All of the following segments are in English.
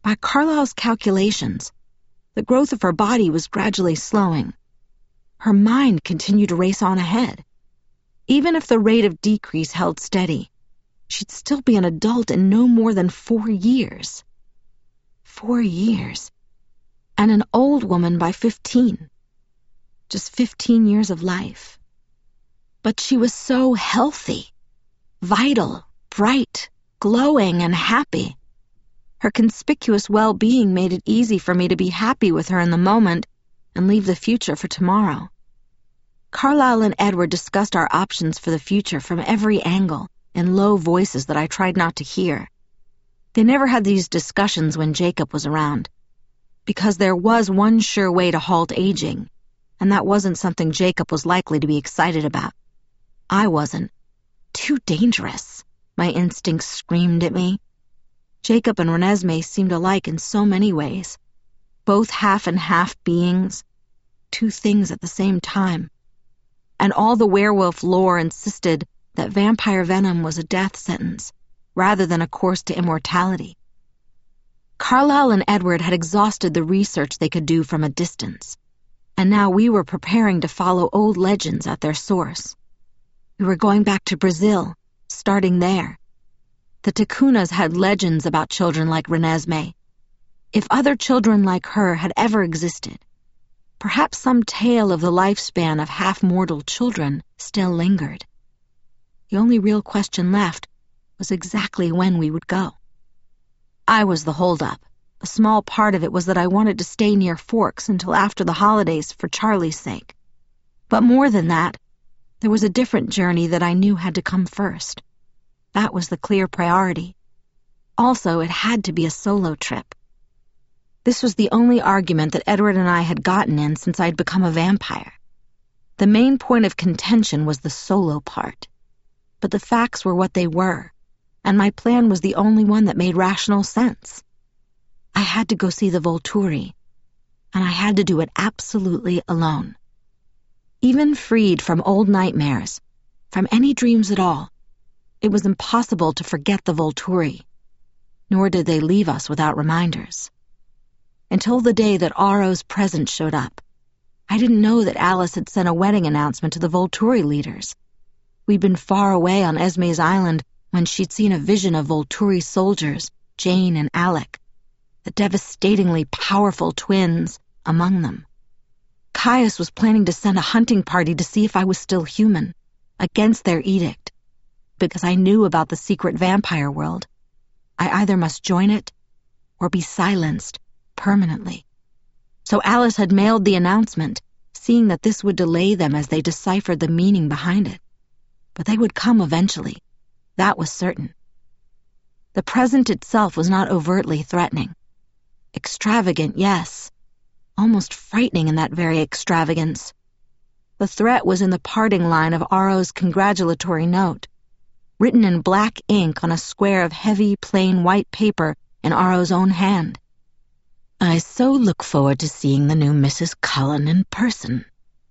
By Carlisle's calculations, the growth of her body was gradually slowing. Her mind continued to race on ahead. Even if the rate of decrease held steady, she'd still be an adult in no more than 4 years. 4 years. And an old woman by 15. Just 15 years of life. But she was so healthy, vital, bright, glowing, and happy. Her conspicuous well-being made it easy for me to be happy with her in the moment and leave the future for tomorrow. Carlisle and Edward discussed our options for the future from every angle in low voices that I tried not to hear. They never had these discussions when Jacob was around, because there was one sure way to halt aging, and that wasn't something Jacob was likely to be excited about. I wasn't. Too dangerous, my instincts screamed at me. Jacob and Renesmee seemed alike in so many ways, both half and half beings, two things at the same time. And all the werewolf lore insisted that vampire venom was a death sentence, rather than a course to immortality. Carlisle and Edward had exhausted the research they could do from a distance, and now we were preparing to follow old legends at their source. We were going back to Brazil, starting there. The Ticunas had legends about children like Renesmee. If other children like her had ever existed, perhaps some tale of the lifespan of half-mortal children still lingered. The only real question left was exactly when we would go. I was the holdup. A small part of it was that I wanted to stay near Forks until after the holidays for Charlie's sake. But more than that, there was a different journey that I knew had to come first. That was the clear priority. Also, it had to be a solo trip. This was the only argument that Edward and I had gotten in since I'd become a vampire. The main point of contention was the solo part. But the facts were what they were, and my plan was the only one that made rational sense. I had to go see the Volturi, and I had to do it absolutely alone. Even freed from old nightmares, from any dreams at all, it was impossible to forget the Volturi, nor did they leave us without reminders. Until the day that Aro's present showed up, I didn't know that Alice had sent a wedding announcement to the Volturi leaders. We'd been far away on Esme's Island when she'd seen a vision of Volturi soldiers, Jane and Alec, the devastatingly powerful twins among them. Caius was planning to send a hunting party to see if I was still human, against their edict, because I knew about the secret vampire world. I either must join it or be silenced permanently. So Alice had mailed the announcement, seeing that this would delay them as they deciphered the meaning behind it. But they would come eventually. That was certain. The present itself was not overtly threatening. Extravagant, yes. Almost frightening in that very extravagance. The threat was in the parting line of Aro's congratulatory note, written in black ink on a square of heavy, plain white paper in Aro's own hand. I so look forward to seeing the new Mrs. Cullen in person.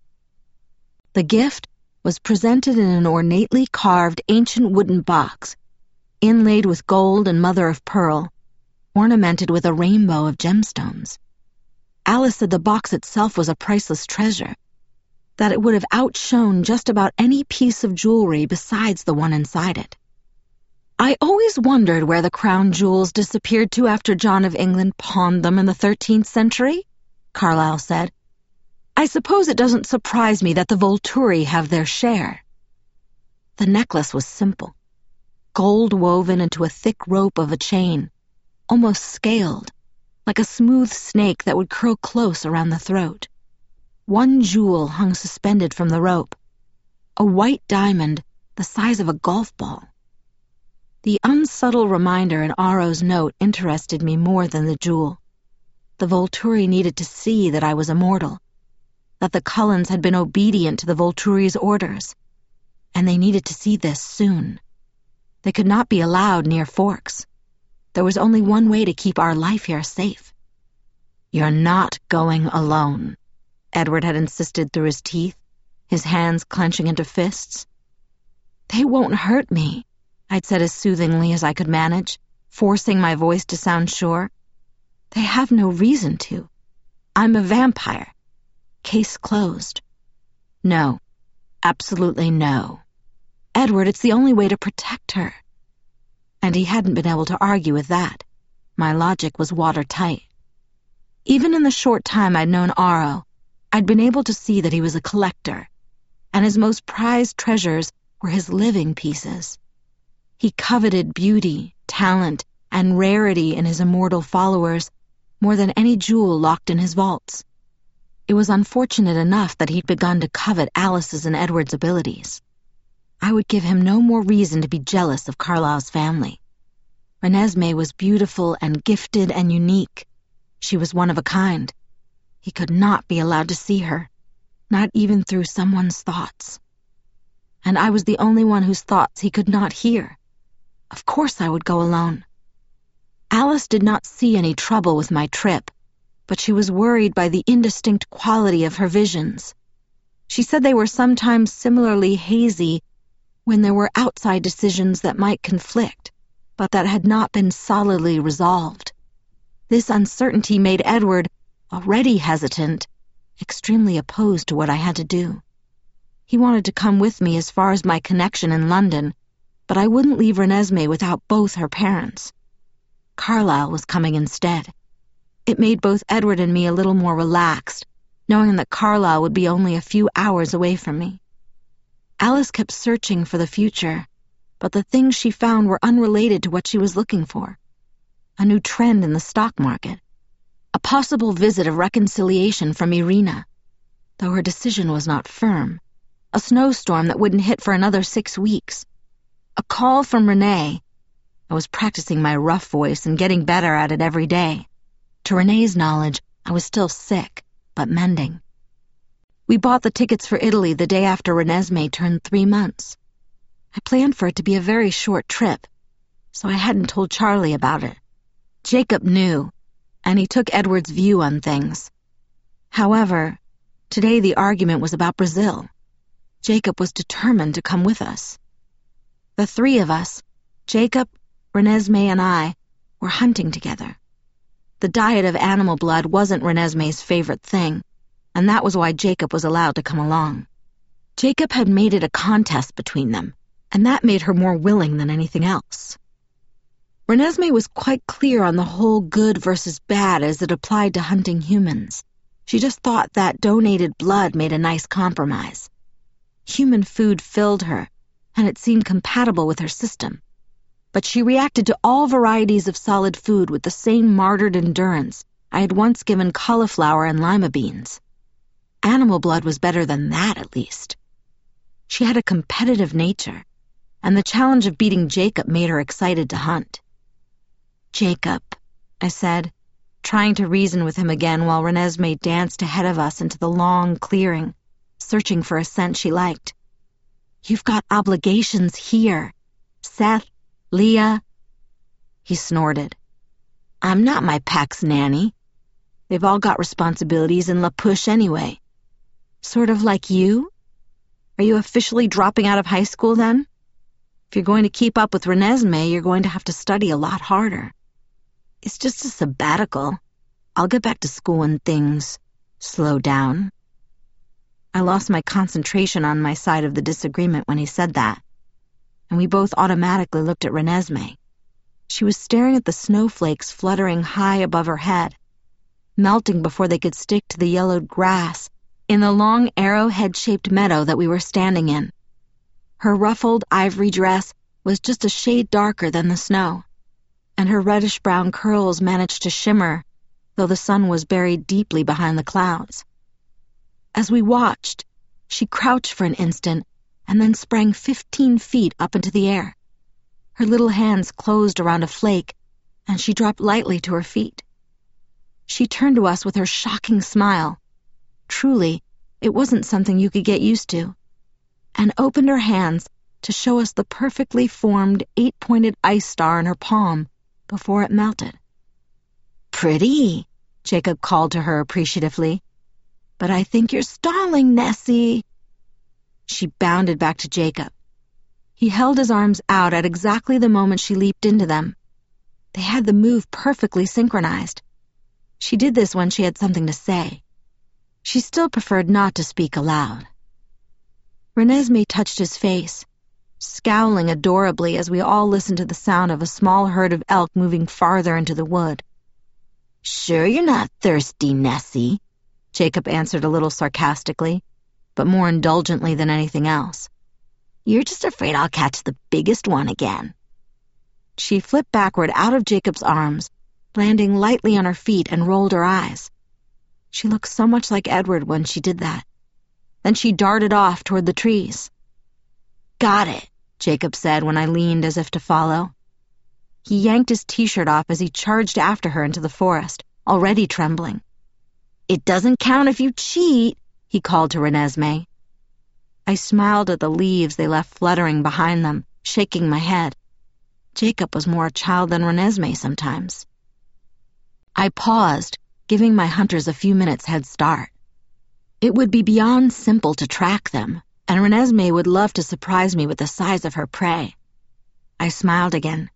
The gift was presented in an ornately carved ancient wooden box, inlaid with gold and mother-of-pearl, ornamented with a rainbow of gemstones. Alice said the box itself was a priceless treasure, that it would have outshone just about any piece of jewelry besides the one inside it. I always wondered where the crown jewels disappeared to after John of England pawned them in the 13th century, Carlisle said. I suppose it doesn't surprise me that the Volturi have their share. The necklace was simple, gold woven into a thick rope of a chain, almost scaled, like a smooth snake that would curl close around the throat. One jewel hung suspended from the rope, a white diamond the size of a golf ball. The unsubtle reminder in Aro's note interested me more than the jewel. The Volturi needed to see that I was immortal, that the Cullens had been obedient to the Volturi's orders, and they needed to see this soon. They could not be allowed near Forks. There was only one way to keep our life here safe. You're not going alone, Edward had insisted through his teeth, his hands clenching into fists. They won't hurt me, I'd said as soothingly as I could manage, forcing my voice to sound sure. They have no reason to. I'm a vampire. Case closed. No. Absolutely no. Edward, it's the only way to protect her. And he hadn't been able to argue with that. My logic was watertight. Even in the short time I'd known Aro, I'd been able to see that he was a collector, and his most prized treasures were his living pieces. He coveted beauty, talent, and rarity in his immortal followers more than any jewel locked in his vaults. It was unfortunate enough that he'd begun to covet Alice's and Edward's abilities. I would give him no more reason to be jealous of Carlisle's family. Renesmee was beautiful and gifted and unique. She was one of a kind. He could not be allowed to see her, not even through someone's thoughts. And I was the only one whose thoughts he could not hear. Of course I would go alone. Alice did not see any trouble with my trip, but she was worried by the indistinct quality of her visions. She said they were sometimes similarly hazy when there were outside decisions that might conflict, but that had not been solidly resolved. This uncertainty made Edward, already hesitant, extremely opposed to what I had to do. He wanted to come with me as far as my connection in London, but I wouldn't leave Renesmee without both her parents. Carlisle was coming instead. It made both Edward and me a little more relaxed, knowing that Carlisle would be only a few hours away from me. Alice kept searching for the future, but the things she found were unrelated to what she was looking for. A new trend in the stock market. A possible visit of reconciliation from Irina, though her decision was not firm. A snowstorm that wouldn't hit for another 6 weeks. A call from Renee. I was practicing my rough voice and getting better at it every day. To Renee's knowledge, I was still sick, but mending. We bought the tickets for Italy the day after Renesmee turned 3 months. I planned for it to be a very short trip, so I hadn't told Charlie about it. Jacob knew, and he took Edward's view on things. However, today the argument was about Brazil. Jacob was determined to come with us. The 3 of us, Jacob, Renesmee, and I, were hunting together. The diet of animal blood wasn't Renesmee's favorite thing, and that was why Jacob was allowed to come along. Jacob had made it a contest between them, and that made her more willing than anything else. Renesmee was quite clear on the whole good versus bad as it applied to hunting humans. She just thought that donated blood made a nice compromise. Human food filled her, and it seemed compatible with her system. But she reacted to all varieties of solid food with the same martyred endurance I had once given cauliflower and lima beans. Animal blood was better than that, at least. She had a competitive nature, and the challenge of beating Jacob made her excited to hunt. "Jacob," I said, trying to reason with him again while Renesmee danced ahead of us into the long clearing, searching for a scent she liked. "You've got obligations here. Seth, Leah." He snorted. "I'm not my pack's nanny. They've all got responsibilities in La Push anyway." "Sort of like you? Are you officially dropping out of high school then? If you're going to keep up with Renesmee, you're going to have to study a lot harder." "It's just a sabbatical. I'll get back to school when things slow down." I lost my concentration on my side of the disagreement when he said that, and we both automatically looked at Renesmee. She was staring at the snowflakes fluttering high above her head, melting before they could stick to the yellowed grass in the long arrowhead-shaped meadow that we were standing in. Her ruffled ivory dress was just a shade darker than the snow, and her reddish-brown curls managed to shimmer, though the sun was buried deeply behind the clouds. As we watched, she crouched for an instant and then sprang 15 feet up into the air. Her little hands closed around a flake, and she dropped lightly to her feet. She turned to us with her shocking smile. Truly, it wasn't something you could get used to, and opened her hands to show us the perfectly formed 8-pointed ice star in her palm before it melted. "Pretty," Jacob called to her appreciatively. "But I think you're stalling, Nessie." She bounded back to Jacob. He held his arms out at exactly the moment she leaped into them. They had the move perfectly synchronized, She did this when she had something to say. She still preferred not to speak aloud. Renesmee touched his face, scowling adorably as we all listened to the sound of a small herd of elk moving farther into the wood. "Sure you're not thirsty, Nessie," Jacob answered a little sarcastically, but more indulgently than anything else. "You're just afraid I'll catch the biggest one again." She flipped backward out of Jacob's arms, landing lightly on her feet, and rolled her eyes. She looked so much like Edward when she did that. Then she darted off toward the trees. "Got it," Jacob said when I leaned as if to follow. He yanked his t-shirt off as he charged after her into the forest, already trembling. "It doesn't count if you cheat," he called to Renesmee. I smiled at the leaves they left fluttering behind them, shaking my head. Jacob was more a child than Renesmee sometimes. I paused, giving my hunters a few minutes' head start. It would be beyond simple to track them, and Renesmee would love to surprise me with the size of her prey. I smiled again.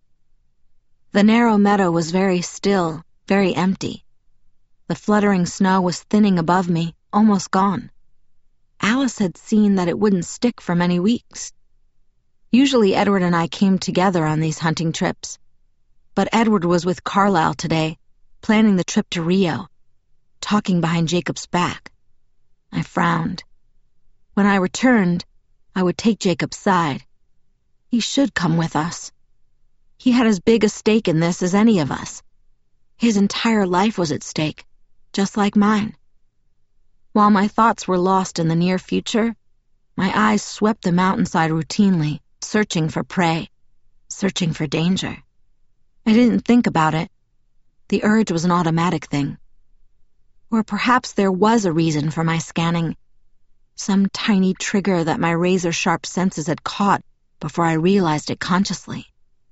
The narrow meadow was very still, very empty. The fluttering snow was thinning above me, almost gone. Alice had seen that it wouldn't stick for many weeks. Usually Edward and I came together on these hunting trips, but Edward was with Carlisle today, planning the trip to Rio, talking behind Jacob's back. I frowned. When I returned, I would take Jacob's side. He should come with us. He had as big a stake in this as any of us. His entire life was at stake, just like mine. While my thoughts were lost in the near future, my eyes swept the mountainside routinely, searching for prey, searching for danger. I didn't think about it. The urge was an automatic thing. Or perhaps there was a reason for my scanning, some tiny trigger that my razor-sharp senses had caught before I realized it consciously.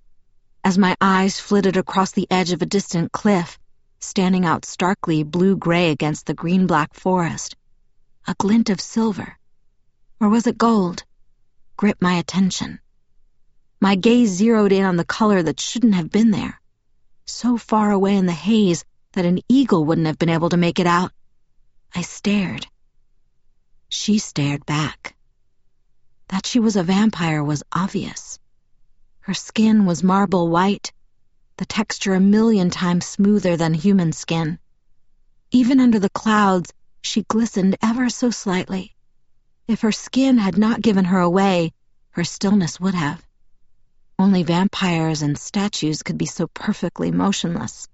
As my eyes flitted across the edge of a distant cliff, standing out starkly blue-gray against the green-black forest, a glint of silver, or was it gold, gripped my attention. My gaze zeroed in on the color that shouldn't have been there, so far away in the haze that an eagle wouldn't have been able to make it out. I stared. She stared back. That she was a vampire was obvious. Her skin was marble white, the texture a million times smoother than human skin. Even under the clouds, she glistened ever so slightly. If her skin had not given her away, her stillness would have. Only vampires and statues could be so perfectly motionless.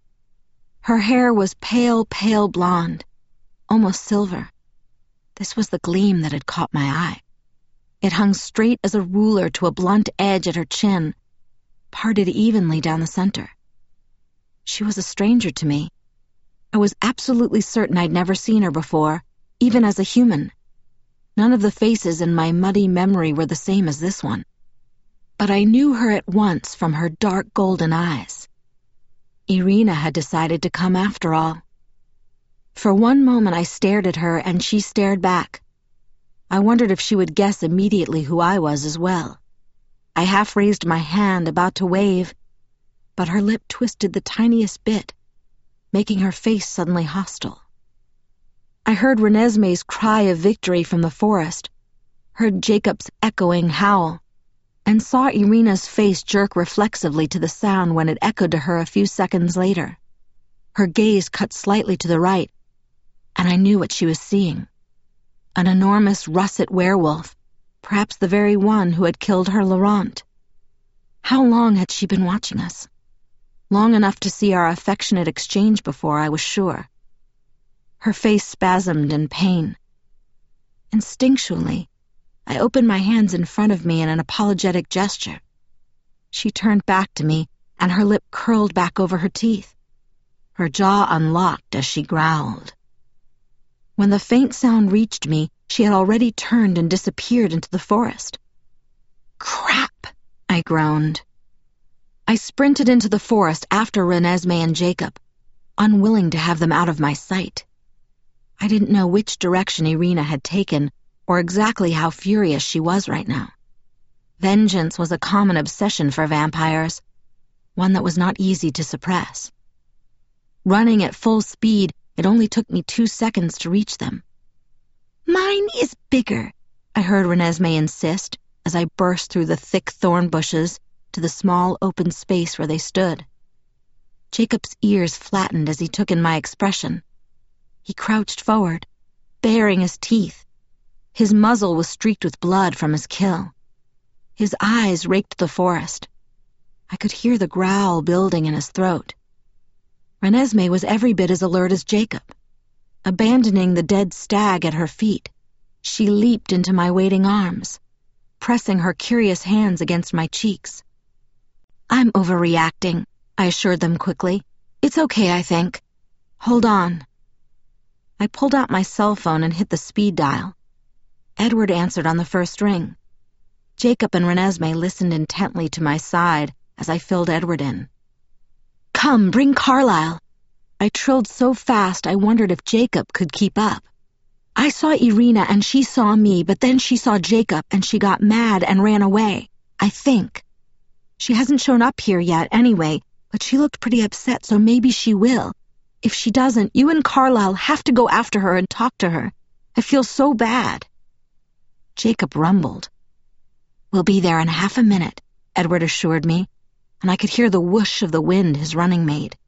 Her hair was pale, pale blonde, almost silver. This was the gleam that had caught my eye. It hung straight as a ruler to a blunt edge at her chin, parted evenly down the center. She was a stranger to me. I was absolutely certain I'd never seen her before, even as a human. None of the faces in my muddy memory were the same as this one. But I knew her at once from her dark golden eyes. Irina had decided to come after all. For one moment I stared at her and she stared back. I wondered if she would guess immediately who I was as well. I half raised my hand, about to wave, but her lip twisted the tiniest bit, making her face suddenly hostile. I heard Renesmee's cry of victory from the forest, heard Jacob's echoing howl, and saw Irina's face jerk reflexively to the sound when it echoed to her a few seconds later. Her gaze cut slightly to the right, and I knew what she was seeing. An enormous russet werewolf, perhaps the very one who had killed her Laurent. How long had she been watching us? Long enough to see our affectionate exchange before, I was sure. Her face spasmed in pain. Instinctually, I opened my hands in front of me in an apologetic gesture. She turned back to me, and her lip curled back over her teeth. Her jaw unlocked as she growled. When the faint sound reached me, she had already turned and disappeared into the forest. "Crap!" I groaned. I sprinted into the forest after Renesmee and Jacob, unwilling to have them out of my sight. I didn't know which direction Irina had taken or exactly how furious she was right now. Vengeance was a common obsession for vampires, one that was not easy to suppress. Running at full speed, it only took me 2 seconds to reach them. "Mine is bigger," I heard Renesmee insist as I burst through the thick thorn bushes to the small open space where they stood. Jacob's ears flattened as he took in my expression. He crouched forward, baring his teeth. His muzzle was streaked with blood from his kill. His eyes raked the forest. I could hear the growl building in his throat. Renesmee was every bit as alert as Jacob. Abandoning the dead stag at her feet, she leaped into my waiting arms, pressing her curious hands against my cheeks. "I'm overreacting," I assured them quickly. "It's okay, I think. Hold on." I pulled out my cell phone and hit the speed dial. Edward answered on the first ring. Jacob and Renesmee listened intently to my side as I filled Edward in. "Come, bring Carlisle." I trilled so fast I wondered if Jacob could keep up. "I saw Irina and she saw me, but then she saw Jacob and she got mad and ran away, I think. She hasn't shown up here yet anyway, but she looked pretty upset, so maybe she will. If she doesn't, you and Carlisle have to go after her and talk to her. I feel so bad." Jacob rumbled. "We'll be there in half a minute," Edward assured me, and I could hear the whoosh of the wind his running made.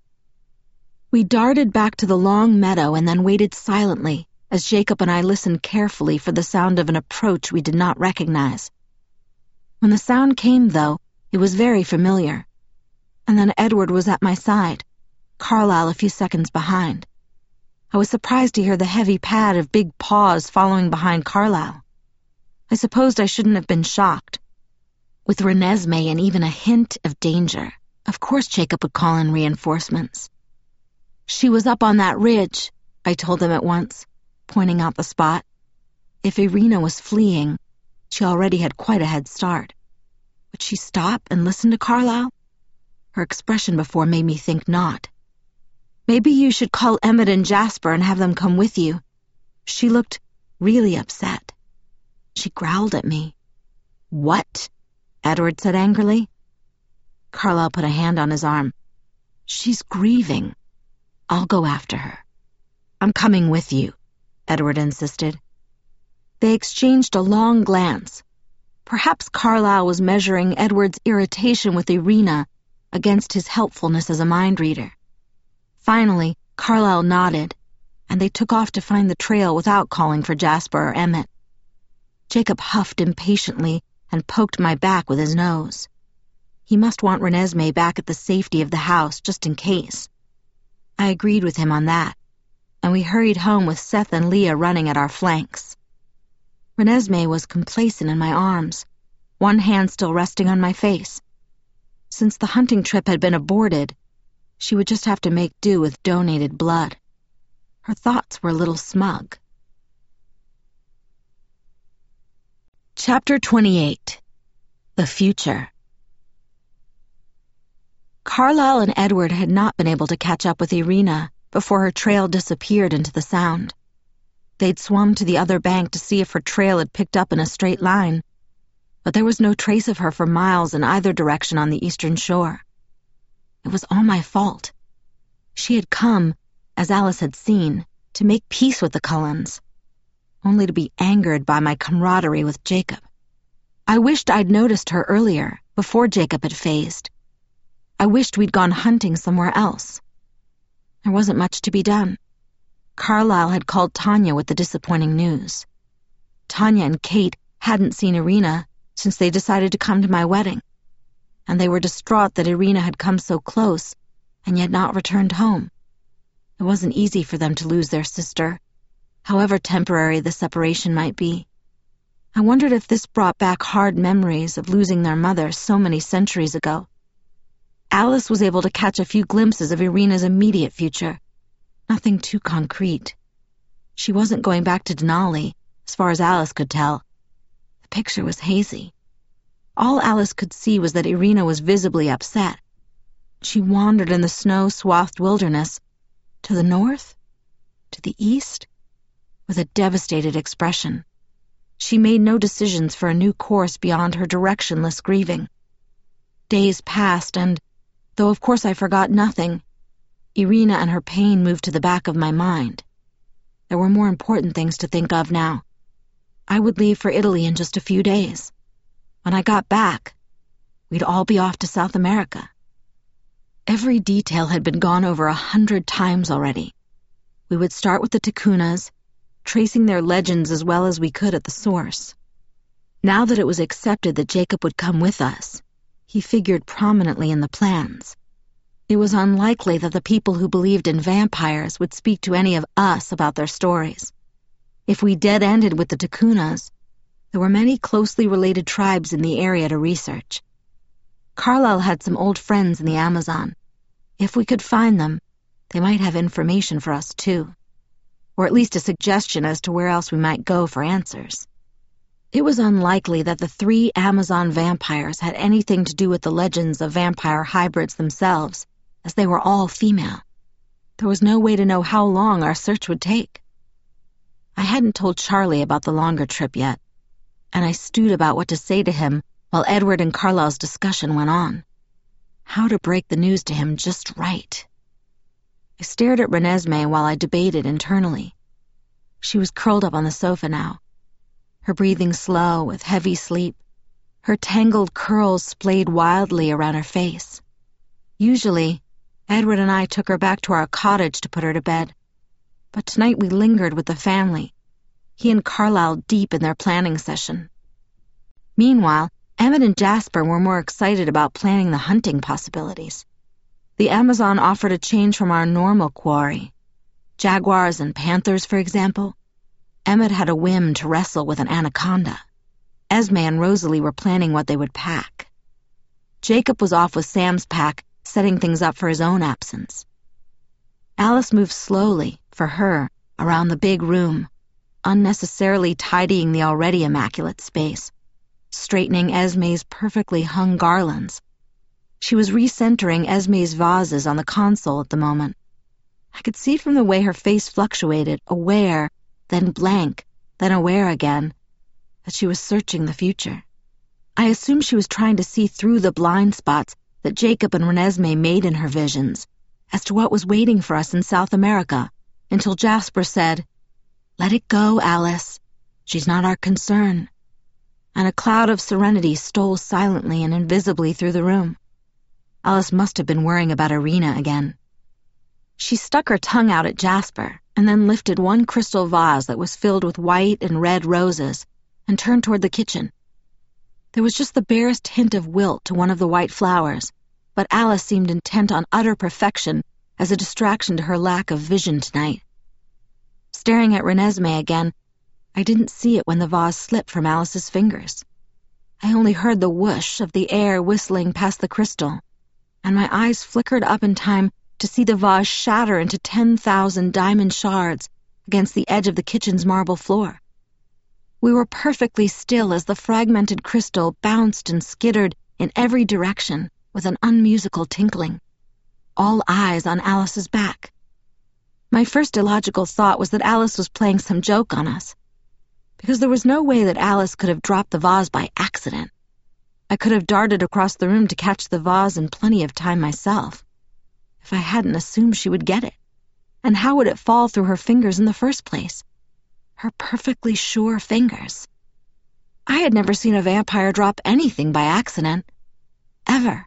We darted back to the long meadow and then waited silently as Jacob and I listened carefully for the sound of an approach we did not recognize. When the sound came, though, it was very familiar. And then Edward was at my side, Carlisle a few seconds behind. I was surprised to hear the heavy pad of big paws following behind Carlisle. I supposed I shouldn't have been shocked. With Renesmee and even a hint of danger, of course Jacob would call in reinforcements. "She was up on that ridge," I told them at once, pointing out the spot. If Irina was fleeing, she already had quite a head start. Would she stop and listen to Carlisle? Her expression before made me think not. "Maybe you should call Emmett and Jasper and have them come with you." She looked really upset. She growled at me. "What?" Edward said angrily. Carlisle put a hand on his arm. "She's grieving. I'll go after her." "I'm coming with you," Edward insisted. They exchanged a long glance. Perhaps Carlisle was measuring Edward's irritation with Irina against his helpfulness as a mind reader. Finally, Carlisle nodded, and they took off to find the trail without calling for Jasper or Emmett. Jacob huffed impatiently and poked my back with his nose. He must want Renesmee back at the safety of the house, just in case. I agreed with him on that, and we hurried home with Seth and Leah running at our flanks. Renesmee was complacent in my arms, one hand still resting on my face. Since the hunting trip had been aborted, she would just have to make do with donated blood. Her thoughts were a little smug. Chapter 28. The Future. Carlisle and Edward had not been able to catch up with Irina before her trail disappeared into the Sound. They'd swum to the other bank to see if her trail had picked up in a straight line, but there was no trace of her for miles in either direction on the eastern shore. It was all my fault. She had come, as Alice had seen, to make peace with the Cullens, only to be angered by my camaraderie with Jacob. I wished I'd noticed her earlier, before Jacob had phased. I wished we'd gone hunting somewhere else. There wasn't much to be done. Carlisle had called Tanya with the disappointing news. Tanya and Kate hadn't seen Irina since they decided to come to my wedding, and they were distraught that Irina had come so close and yet not returned home. It wasn't easy for them to lose their sister, however temporary the separation might be. I wondered if this brought back hard memories of losing their mother so many centuries ago. Alice was able to catch a few glimpses of Irina's immediate future. Nothing too concrete. She wasn't going back to Denali, as far as Alice could tell. The picture was hazy. All Alice could see was that Irina was visibly upset. She wandered in the snow-swathed wilderness, to the north, to the east, with a devastated expression. She made no decisions for a new course beyond her directionless grieving. Days passed, and, though of course I forgot nothing, Irina and her pain moved to the back of my mind. There were more important things to think of now. I would leave for Italy in just a few days. When I got back, we'd all be off to South America. Every detail had been gone over 100 times already. We would start with the Ticunas, tracing their legends as well as we could at the source. Now that it was accepted that Jacob would come with us, he figured prominently in the plans. It was unlikely that the people who believed in vampires would speak to any of us about their stories. If we dead-ended with the Ticunas, there were many closely related tribes in the area to research. Carlyle had some old friends in the Amazon. If we could find them, they might have information for us too, or at least a suggestion as to where else we might go for answers. It was unlikely that the 3 Amazon vampires had anything to do with the legends of vampire hybrids themselves, as they were all female. There was no way to know how long our search would take. I hadn't told Charlie about the longer trip yet, and I stewed about what to say to him while Edward and Carlyle's discussion went on. How to break the news to him just right. I stared at Renesmee while I debated internally. She was curled up on the sofa now, her breathing slow with heavy sleep, her tangled curls splayed wildly around her face. Usually, Edward and I took her back to our cottage to put her to bed, but tonight we lingered with the family, he and Carlyle deep in their planning session. Meanwhile, Emmett and Jasper were more excited about planning the hunting possibilities. The Amazon offered a change from our normal quarry. Jaguars and panthers, for example. Emmett had a whim to wrestle with an anaconda. Esme and Rosalie were planning what they would pack. Jacob was off with Sam's pack, setting things up for his own absence. Alice moved slowly, for her, around the big room, unnecessarily tidying the already immaculate space, straightening Esme's perfectly hung garlands. She was recentering Esme's vases on the console at the moment. I could see from the way her face fluctuated, aware, then blank, then aware again, that she was searching the future. I assumed she was trying to see through the blind spots that Jacob and Renesmee made in her visions, as to what was waiting for us in South America, until Jasper said, "Let it go, Alice. She's not our concern." And a cloud of serenity stole silently and invisibly through the room. Alice must have been worrying about Irina again. She stuck her tongue out at Jasper, and then lifted one crystal vase that was filled with white and red roses, and turned toward the kitchen. There was just the barest hint of wilt to one of the white flowers, but Alice seemed intent on utter perfection as a distraction to her lack of vision tonight. Staring at Renesmee again, I didn't see it when the vase slipped from Alice's fingers. I only heard the whoosh of the air whistling past the crystal, and my eyes flickered up in time to see the vase shatter into 10,000 diamond shards against the edge of the kitchen's marble floor. We were perfectly still as the fragmented crystal bounced and skittered in every direction with an unmusical tinkling, all eyes on Alice's back. My first illogical thought was that Alice was playing some joke on us, because there was no way that Alice could have dropped the vase by accident. I could have darted across the room to catch the vase in plenty of time myself, if I hadn't assumed she would get it. And how would it fall through her fingers in the first place? Her perfectly sure fingers. I had never seen a vampire drop anything by accident. Ever.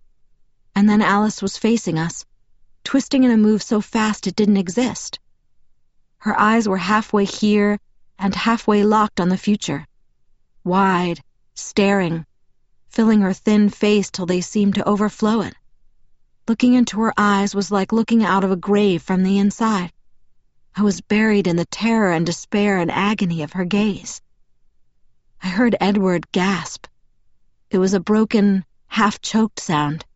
And then Alice was facing us, twisting in a move so fast it didn't exist. Her eyes were halfway here and halfway locked on the future. Wide, staring, filling her thin face till they seemed to overflow it. Looking into her eyes was like looking out of a grave from the inside. I was buried in the terror and despair and agony of her gaze. I heard Edward gasp. It was a broken, half-choked sound.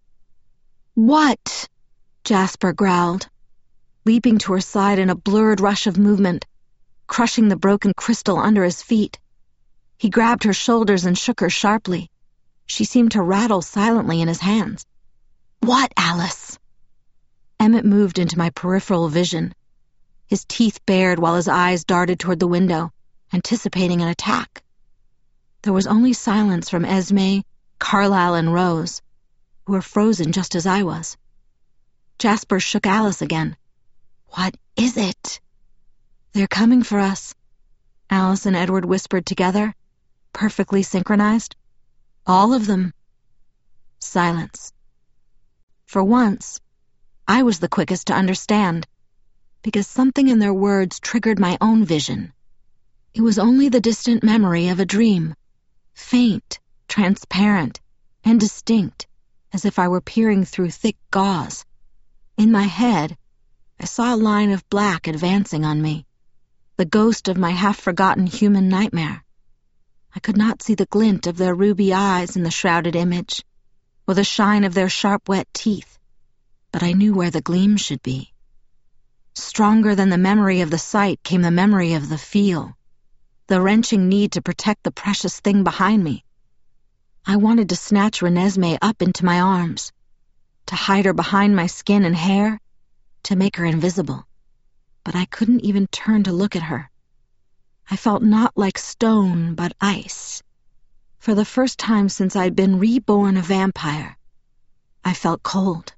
"What?" Jasper growled, leaping to her side in a blurred rush of movement, crushing the broken crystal under his feet. He grabbed her shoulders and shook her sharply. She seemed to rattle silently in his hands. "What, Alice?" Emmett moved into my peripheral vision. His teeth bared while his eyes darted toward the window, anticipating an attack. There was only silence from Esme, Carlyle, and Rose, who were frozen just as I was. Jasper shook Alice again. "What is it?" "They're coming for us," Alice and Edward whispered together, perfectly synchronized. "All of them." Silence. For once, I was the quickest to understand, because something in their words triggered my own vision. It was only the distant memory of a dream, faint, transparent, and distinct, as if I were peering through thick gauze. In my head, I saw a line of black advancing on me, the ghost of my half-forgotten human nightmare. I could not see the glint of their ruby eyes in the shrouded image, or the shine of their sharp, wet teeth, but I knew where the gleam should be. Stronger than the memory of the sight came the memory of the feel, the wrenching need to protect the precious thing behind me. I wanted to snatch Renesmee up into my arms, to hide her behind my skin and hair, to make her invisible. But I couldn't even turn to look at her. I felt not like stone, but ice. For the first time since I'd been reborn a vampire, I felt cold.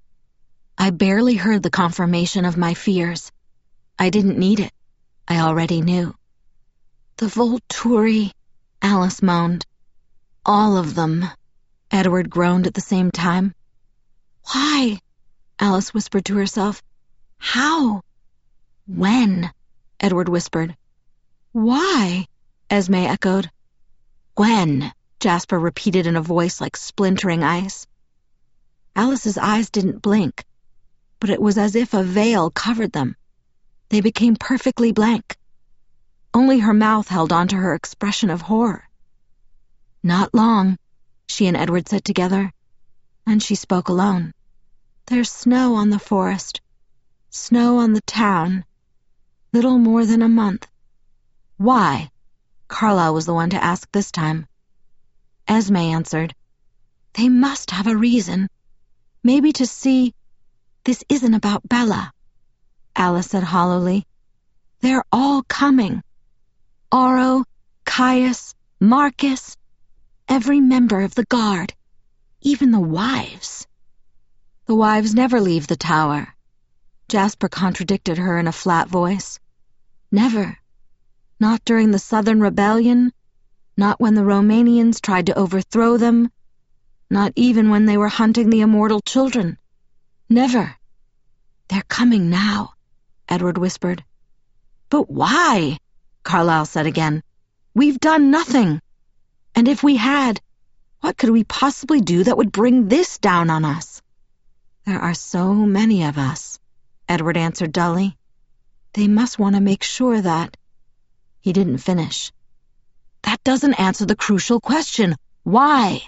I barely heard the confirmation of my fears. I didn't need it. I already knew. "The Volturi," Alice moaned. "All of them," Edward groaned at the same time. "Why?" Alice whispered to herself. "How?" "When?" Edward whispered. "Why?" Esme echoed. "When?" Jasper repeated in a voice like splintering ice. Alice's eyes didn't blink, but it was as if a veil covered them. They became perfectly blank. Only her mouth held on to her expression of horror. "Not long," she and Edward said together, and she spoke alone. "There's snow on the forest, snow on the town, little more than a month." "Why?" Carlisle was the one to ask this time. Esme answered, "They must have a reason. Maybe to see this isn't about Bella." Alice said hollowly, "They're all coming. Oro, Caius, Marcus, every member of the guard, even the wives." "The wives never leave the tower," Jasper contradicted her in a flat voice. "Never. Not during the Southern Rebellion, not when the Romanians tried to overthrow them, not even when they were hunting the immortal children. Never." "They're coming now," Edward whispered. "But why?" Carlisle said again. "We've done nothing. And if we had, what could we possibly do that would bring this down on us?" "There are so many of us," Edward answered dully. "They must want to make sure that—" He didn't finish. "That doesn't answer the crucial question. Why?"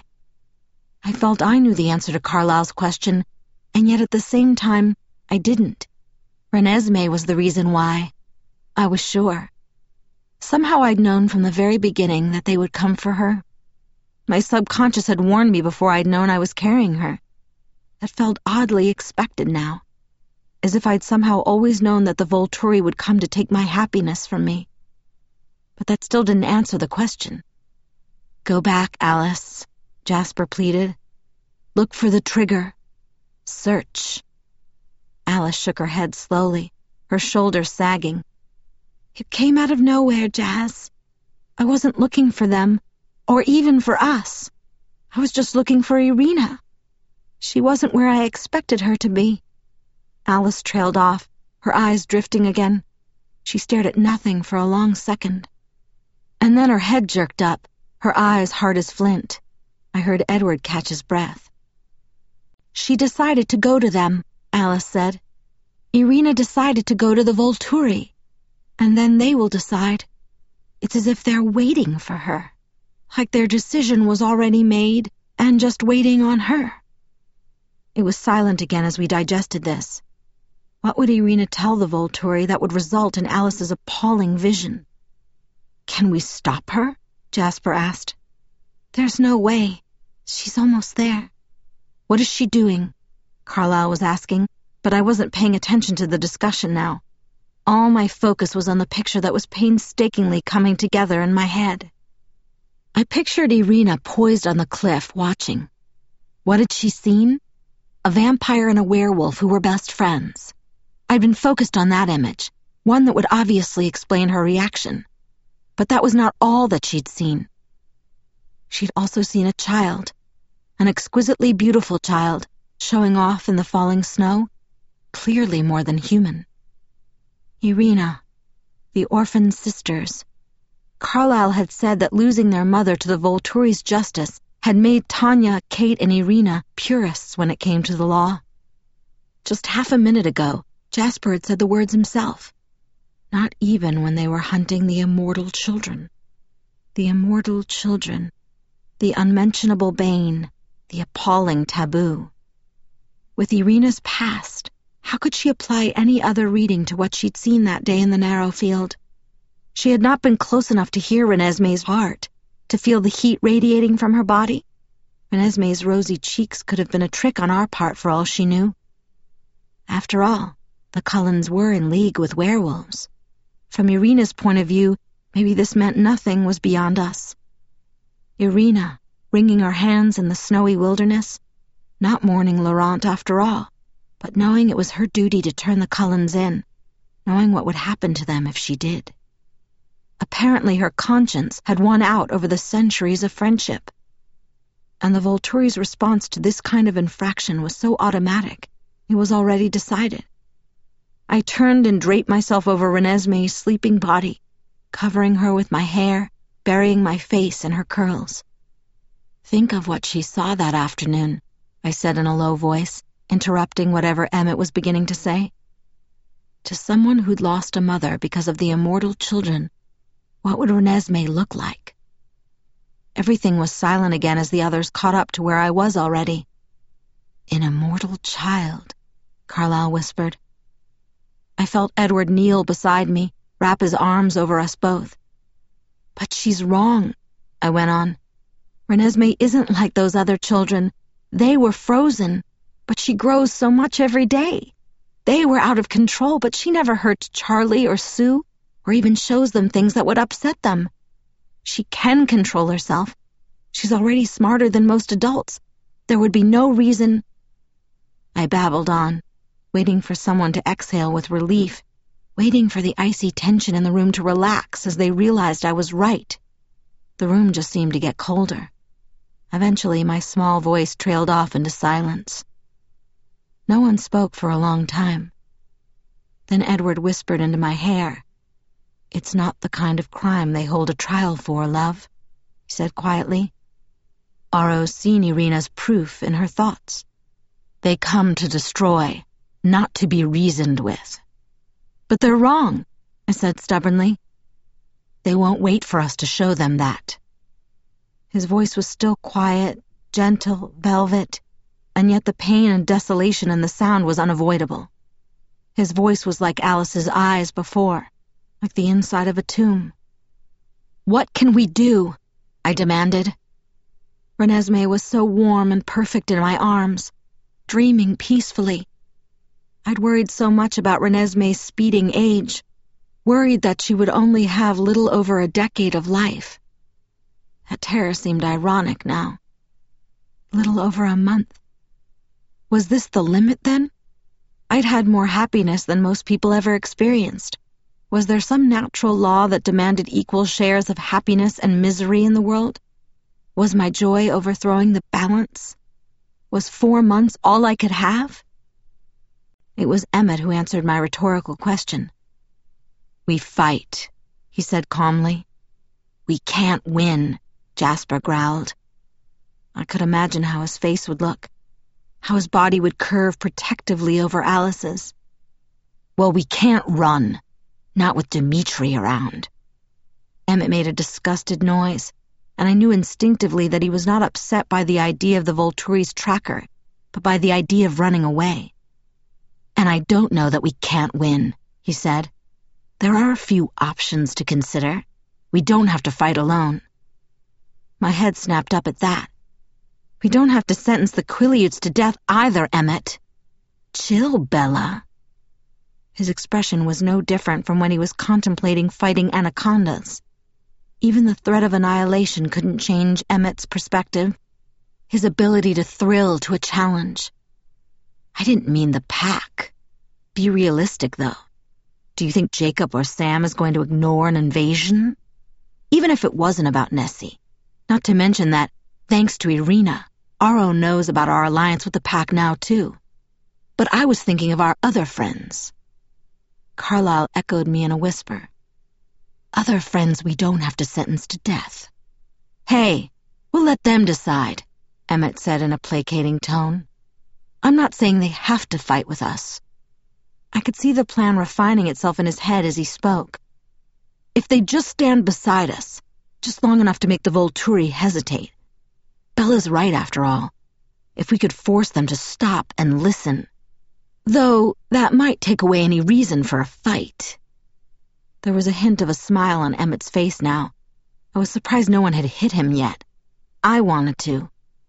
I felt I knew the answer to Carlisle's question, and yet at the same time, I didn't. Renesmee was the reason why. I was sure. Somehow I'd known from the very beginning that they would come for her. My subconscious had warned me before I'd known I was carrying her. That felt oddly expected now, as if I'd somehow always known that the Volturi would come to take my happiness from me. But that still didn't answer the question. "Go back, Alice," Jasper pleaded. "Look for the trigger. Search." Alice shook her head slowly, her shoulders sagging. "It came out of nowhere, Jas. I wasn't looking for them, or even for us. I was just looking for Irina. She wasn't where I expected her to be." Alice trailed off, her eyes drifting again. She stared at nothing for a long second. And then her head jerked up, her eyes hard as flint. I heard Edward catch his breath. "She decided to go to them," Alice said. "Irina decided to go to the Volturi, and then they will decide. It's as if they're waiting for her, like their decision was already made and just waiting on her." It was silent again as we digested this. What would Irina tell the Volturi that would result in Alice's appalling vision? "Can we stop her?" Jasper asked. "There's no way. She's almost there." "What is she doing?" Carlisle was asking, but I wasn't paying attention to the discussion now. All my focus was on the picture that was painstakingly coming together in my head. I pictured Irina poised on the cliff, watching. What had she seen? a vampire and a werewolf who were best friends. I'd been focused on that image, one that would obviously explain her reaction. But that was not all that she'd seen. She'd also seen a child, an exquisitely beautiful child, showing off in the falling snow, clearly more than human. Irina, the orphan sisters. Carlyle had said that losing their mother to the Volturi's justice had made Tanya, Kate, and Irina purists when it came to the law. Just half a minute ago, Jasper had said the words himself. Not even when they were hunting the immortal children. The immortal children. The unmentionable bane. The appalling taboo. With Irina's past, how could she apply any other reading to what she'd seen that day in the narrow field? She had not been close enough to hear Renesmee's heart, to feel the heat radiating from her body. Renesmee's rosy cheeks could have been a trick on our part for all she knew. After all, the Cullens were in league with werewolves. From Irina's point of view, maybe this meant nothing was beyond us. Irina, wringing her hands in the snowy wilderness, not mourning Laurent after all, but knowing it was her duty to turn the Cullens in, knowing what would happen to them if she did. Apparently her conscience had won out over the centuries of friendship. And the Volturi's response to this kind of infraction was so automatic, it was already decided. I turned and draped myself over Renesmee's sleeping body, covering her with my hair, burying my face in her curls. Think of what she saw that afternoon, I said in a low voice, interrupting whatever Emmett was beginning to say. To someone who'd lost a mother because of the immortal children, what would Renesmee look like? Everything was silent again as the others caught up to where I was already. An immortal child, Carlyle whispered. I felt Edward kneel beside me, wrap his arms over us both. But she's wrong, I went on. Renesmee isn't like those other children. They were frozen, but she grows so much every day. They were out of control, but she never hurts Charlie or Sue, or even shows them things that would upset them. She can control herself. She's already smarter than most adults. There would be no reason. I babbled on, waiting for someone to exhale with relief, waiting for the icy tension in the room to relax as they realized I was right. The room just seemed to get colder. Eventually, my small voice trailed off into silence. No one spoke for a long time. Then Edward whispered into my hair. It's not the kind of crime they hold a trial for, love, he said quietly. Aro's seen Irina's proof in her thoughts. They come to destroy, not to be reasoned with. But they're wrong, I said stubbornly. They won't wait for us to show them that. His voice was still quiet, gentle, velvet, and yet the pain and desolation in the sound was unavoidable. His voice was like Alice's eyes before, like the inside of a tomb. What can we do? I demanded. Renesmee was so warm and perfect in my arms, dreaming peacefully. I'd worried so much about Renesmee's speeding age, worried that she would only have little over a decade of life. That terror seemed ironic now. Little over a month. Was this the limit then? I'd had more happiness than most people ever experienced. Was there some natural law that demanded equal shares of happiness and misery in the world? Was my joy overthrowing the balance? Was 4 months all I could have? It was Emmett who answered my rhetorical question. We fight, he said calmly. We can't win, Jasper growled. I could imagine how his face would look, how his body would curve protectively over Alice's. Well, we can't run, not with Dimitri around. Emmett made a disgusted noise, and I knew instinctively that he was not upset by the idea of the Volturi's tracker, but by the idea of running away. And I don't know that we can't win, he said. There are a few options to consider. We don't have to fight alone. My head snapped up at that. We don't have to sentence the Quileutes to death either, Emmett. Chill, Bella. His expression was no different from when he was contemplating fighting anacondas. Even the threat of annihilation couldn't change Emmett's perspective, his ability to thrill to a challenge. I didn't mean the pack. Be realistic, though. Do you think Jacob or Sam is going to ignore an invasion? Even if it wasn't about Nessie. Not to mention that, thanks to Irina, Aro knows about our alliance with the pack now, too. But I was thinking of our other friends. Carlyle echoed me in a whisper. Other friends we don't have to sentence to death. Hey, we'll let them decide, Emmett said in a placating tone. I'm not saying they have to fight with us. I could see the plan refining itself in his head as he spoke. If they just stand beside us, just long enough to make the Volturi hesitate. Bella's right, after all. If we could force them to stop and listen. Though that might take away any reason for a fight. There was a hint of a smile on Emmett's face now. I was surprised no one had hit him yet. I wanted to.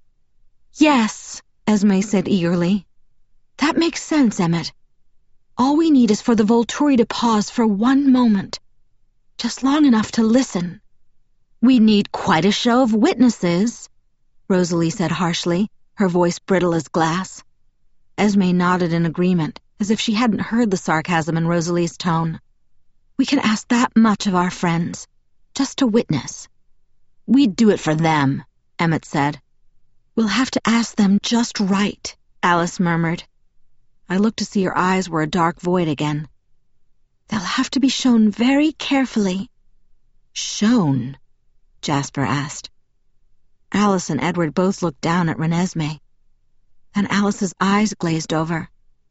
Yes, Esme said eagerly. That makes sense, Emmett. All we need is for the Volturi to pause for one moment. Just long enough to listen. We need quite a show of witnesses, Rosalie said harshly, her voice brittle as glass. Esme nodded in agreement, as if she hadn't heard the sarcasm in Rosalie's tone. We can ask that much of our friends, just to witness. We'd do it for them, Emmett said. We'll have to ask them just right, Alice murmured. I looked to see her eyes were a dark void again. They'll have to be shown very carefully. Shown? Jasper asked. Alice and Edward both looked down at Renesmee. Then Alice's eyes glazed over.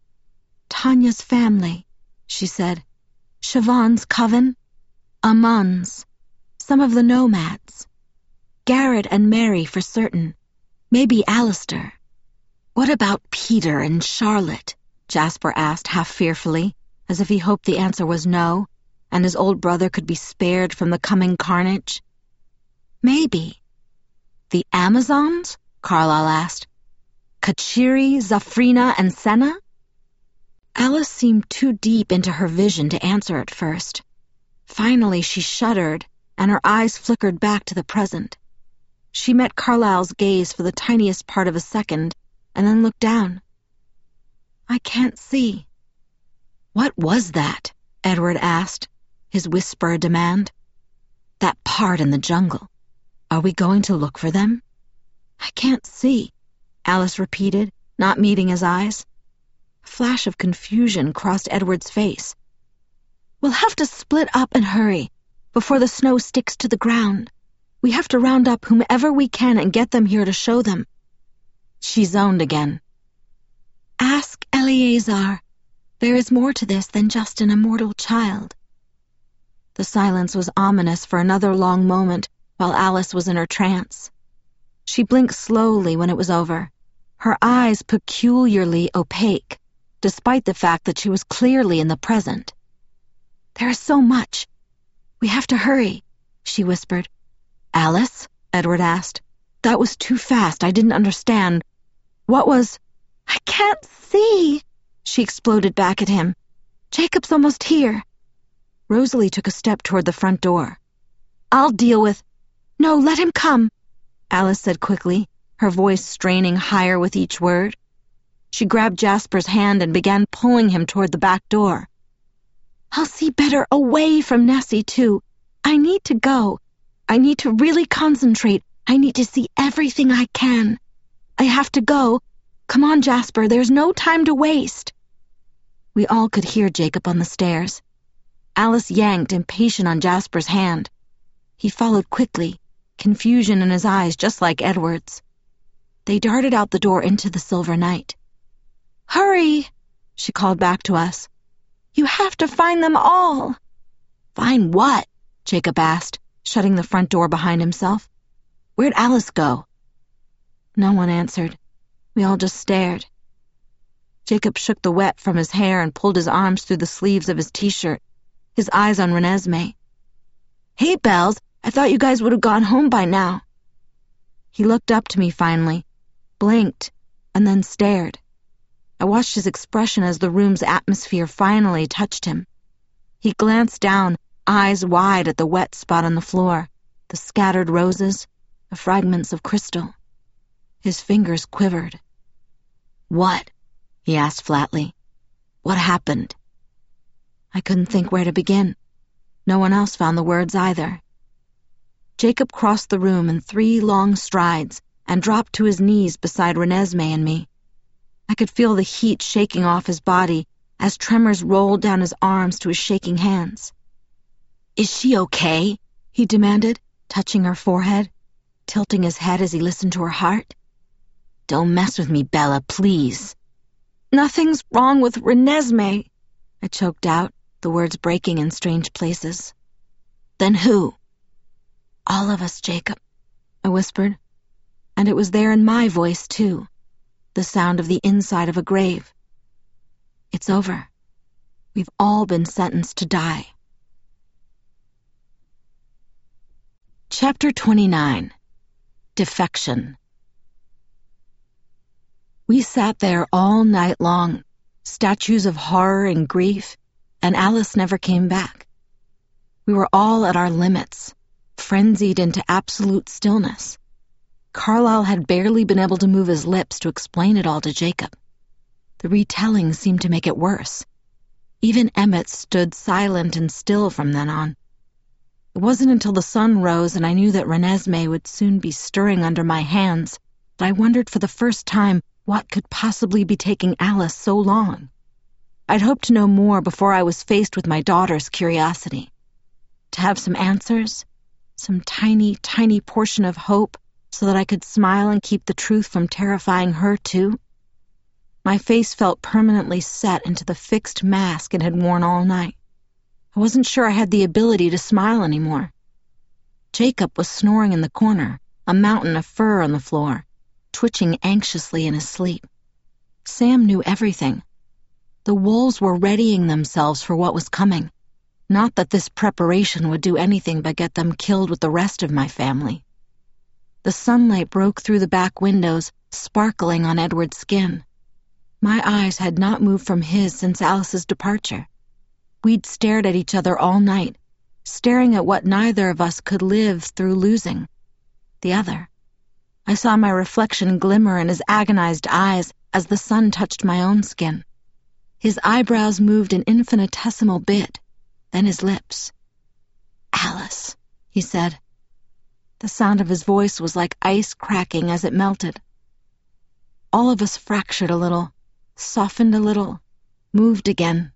Tanya's family, she said. Siobhan's coven. Amon's. Some of the nomads. Garrett and Mary for certain. Maybe Alistair. What about Peter and Charlotte? Jasper asked half fearfully, as if he hoped the answer was no, and his old brother could be spared from the coming carnage. Maybe. The Amazons? Carlyle asked. Kachiri, Zafrina, and Senna? Alice seemed too deep into her vision to answer at first. Finally she shuddered, and her eyes flickered back to the present. She met Carlyle's gaze for the tiniest part of a second, and then looked down. I can't see. What was that? Edward asked, his whisper a demand. That part in the jungle. Are we going to look for them? I can't see, Alice repeated, not meeting his eyes. A flash of confusion crossed Edward's face. We'll have to split up and hurry, before the snow sticks to the ground. We have to round up whomever we can and get them here to show them. She zoned again. Ask Eleazar. There is more to this than just an immortal child. The silence was ominous for another long moment while Alice was in her trance. She blinked slowly when it was over, her eyes peculiarly opaque, despite the fact that she was clearly in the present. There is so much. We have to hurry, she whispered. Alice? Edward asked. That was too fast. I didn't understand. What was... I can't see, she exploded back at him. Jacob's almost here. Rosalie took a step toward the front door. I'll deal with... No, let him come, Alice said quickly, her voice straining higher with each word. She grabbed Jasper's hand and began pulling him toward the back door. I'll see better away from Nessie, too. I need to go. I need to really concentrate. I need to see everything I can. I have to go. Come on, Jasper, there's no time to waste. We all could hear Jacob on the stairs. Alice yanked, impatient, on Jasper's hand. He followed quickly, confusion in his eyes just like Edward's. They darted out the door into the silver night. Hurry, she called back to us. You have to find them all. Find what? Jacob asked, shutting the front door behind himself. Where'd Alice go? No one answered. We all just stared. Jacob shook the wet from his hair and pulled his arms through the sleeves of his t-shirt, his eyes on Renesmee. Hey, Bells, I thought you guys would have gone home by now. He looked up to me finally, blinked, and then stared. I watched his expression as the room's atmosphere finally touched him. He glanced down, eyes wide at the wet spot on the floor, the scattered roses, the fragments of crystal. His fingers quivered. What? he asked flatly. What happened? I couldn't think where to begin. No one else found the words either. Jacob crossed the room in 3 long strides and dropped to his knees beside Renesmee and me. I could feel the heat shaking off his body as tremors rolled down his arms to his shaking hands. Is she okay? He demanded, touching her forehead, tilting his head as he listened to her heart. Don't mess with me, Bella, please. Nothing's wrong with Renesmee, I choked out, the words breaking in strange places. Then who? All of us, Jacob, I whispered, and it was there in my voice, too, the sound of the inside of a grave. It's over. We've all been sentenced to die. Chapter 29. Defection. We sat there all night long, statues of horror and grief, and Alice never came back. We were all at our limits, frenzied into absolute stillness. Carlyle had barely been able to move his lips to explain it all to Jacob. The retelling seemed to make it worse. Even Emmett stood silent and still from then on. It wasn't until the sun rose and I knew that Renesmee would soon be stirring under my hands that I wondered for the first time what could possibly be taking Alice so long. I'd hoped to know more before I was faced with my daughter's curiosity. To have some answers, some tiny, tiny portion of hope so that I could smile and keep the truth from terrifying her too. My face felt permanently set into the fixed mask it had worn all night. I wasn't sure I had the ability to smile anymore. Jacob was snoring in the corner, a mountain of fur on the floor, twitching anxiously in his sleep. Sam knew everything. The wolves were readying themselves for what was coming. Not that this preparation would do anything but get them killed with the rest of my family. The sunlight broke through the back windows, sparkling on Edward's skin. My eyes had not moved from his since Alice's departure. We'd stared at each other all night, staring at what neither of us could live through losing. The other. I saw my reflection glimmer in his agonized eyes as the sun touched my own skin. His eyebrows moved an infinitesimal bit, then his lips. Alice, he said. The sound of his voice was like ice cracking as it melted. All of us fractured a little, softened a little, moved again.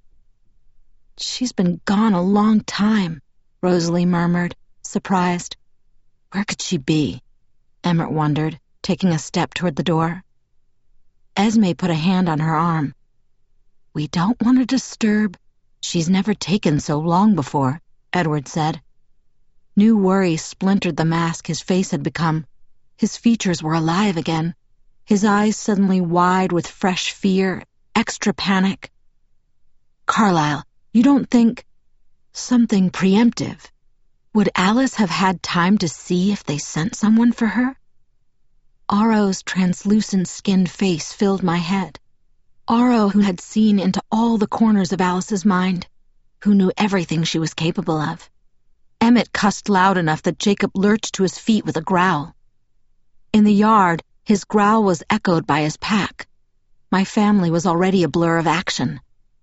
She's been gone a long time, Rosalie murmured, surprised. Where could she be? Emmett wondered, taking a step toward the door. Esme put a hand on her arm. We don't want to disturb. She's never taken so long before, Edward said. New worry splintered the mask his face had become. His features were alive again, his eyes suddenly wide with fresh fear, extra panic. Carlyle, you don't think... Something preemptive. Would Alice have had time to see if they sent someone for her? Aro's translucent-skinned face filled my head. Aro, who had seen into all the corners of Alice's mind, who knew everything she was capable of. Emmett cussed loud enough that Jacob lurched to his feet with a growl. In the yard, his growl was echoed by his pack. My family was already a blur of action.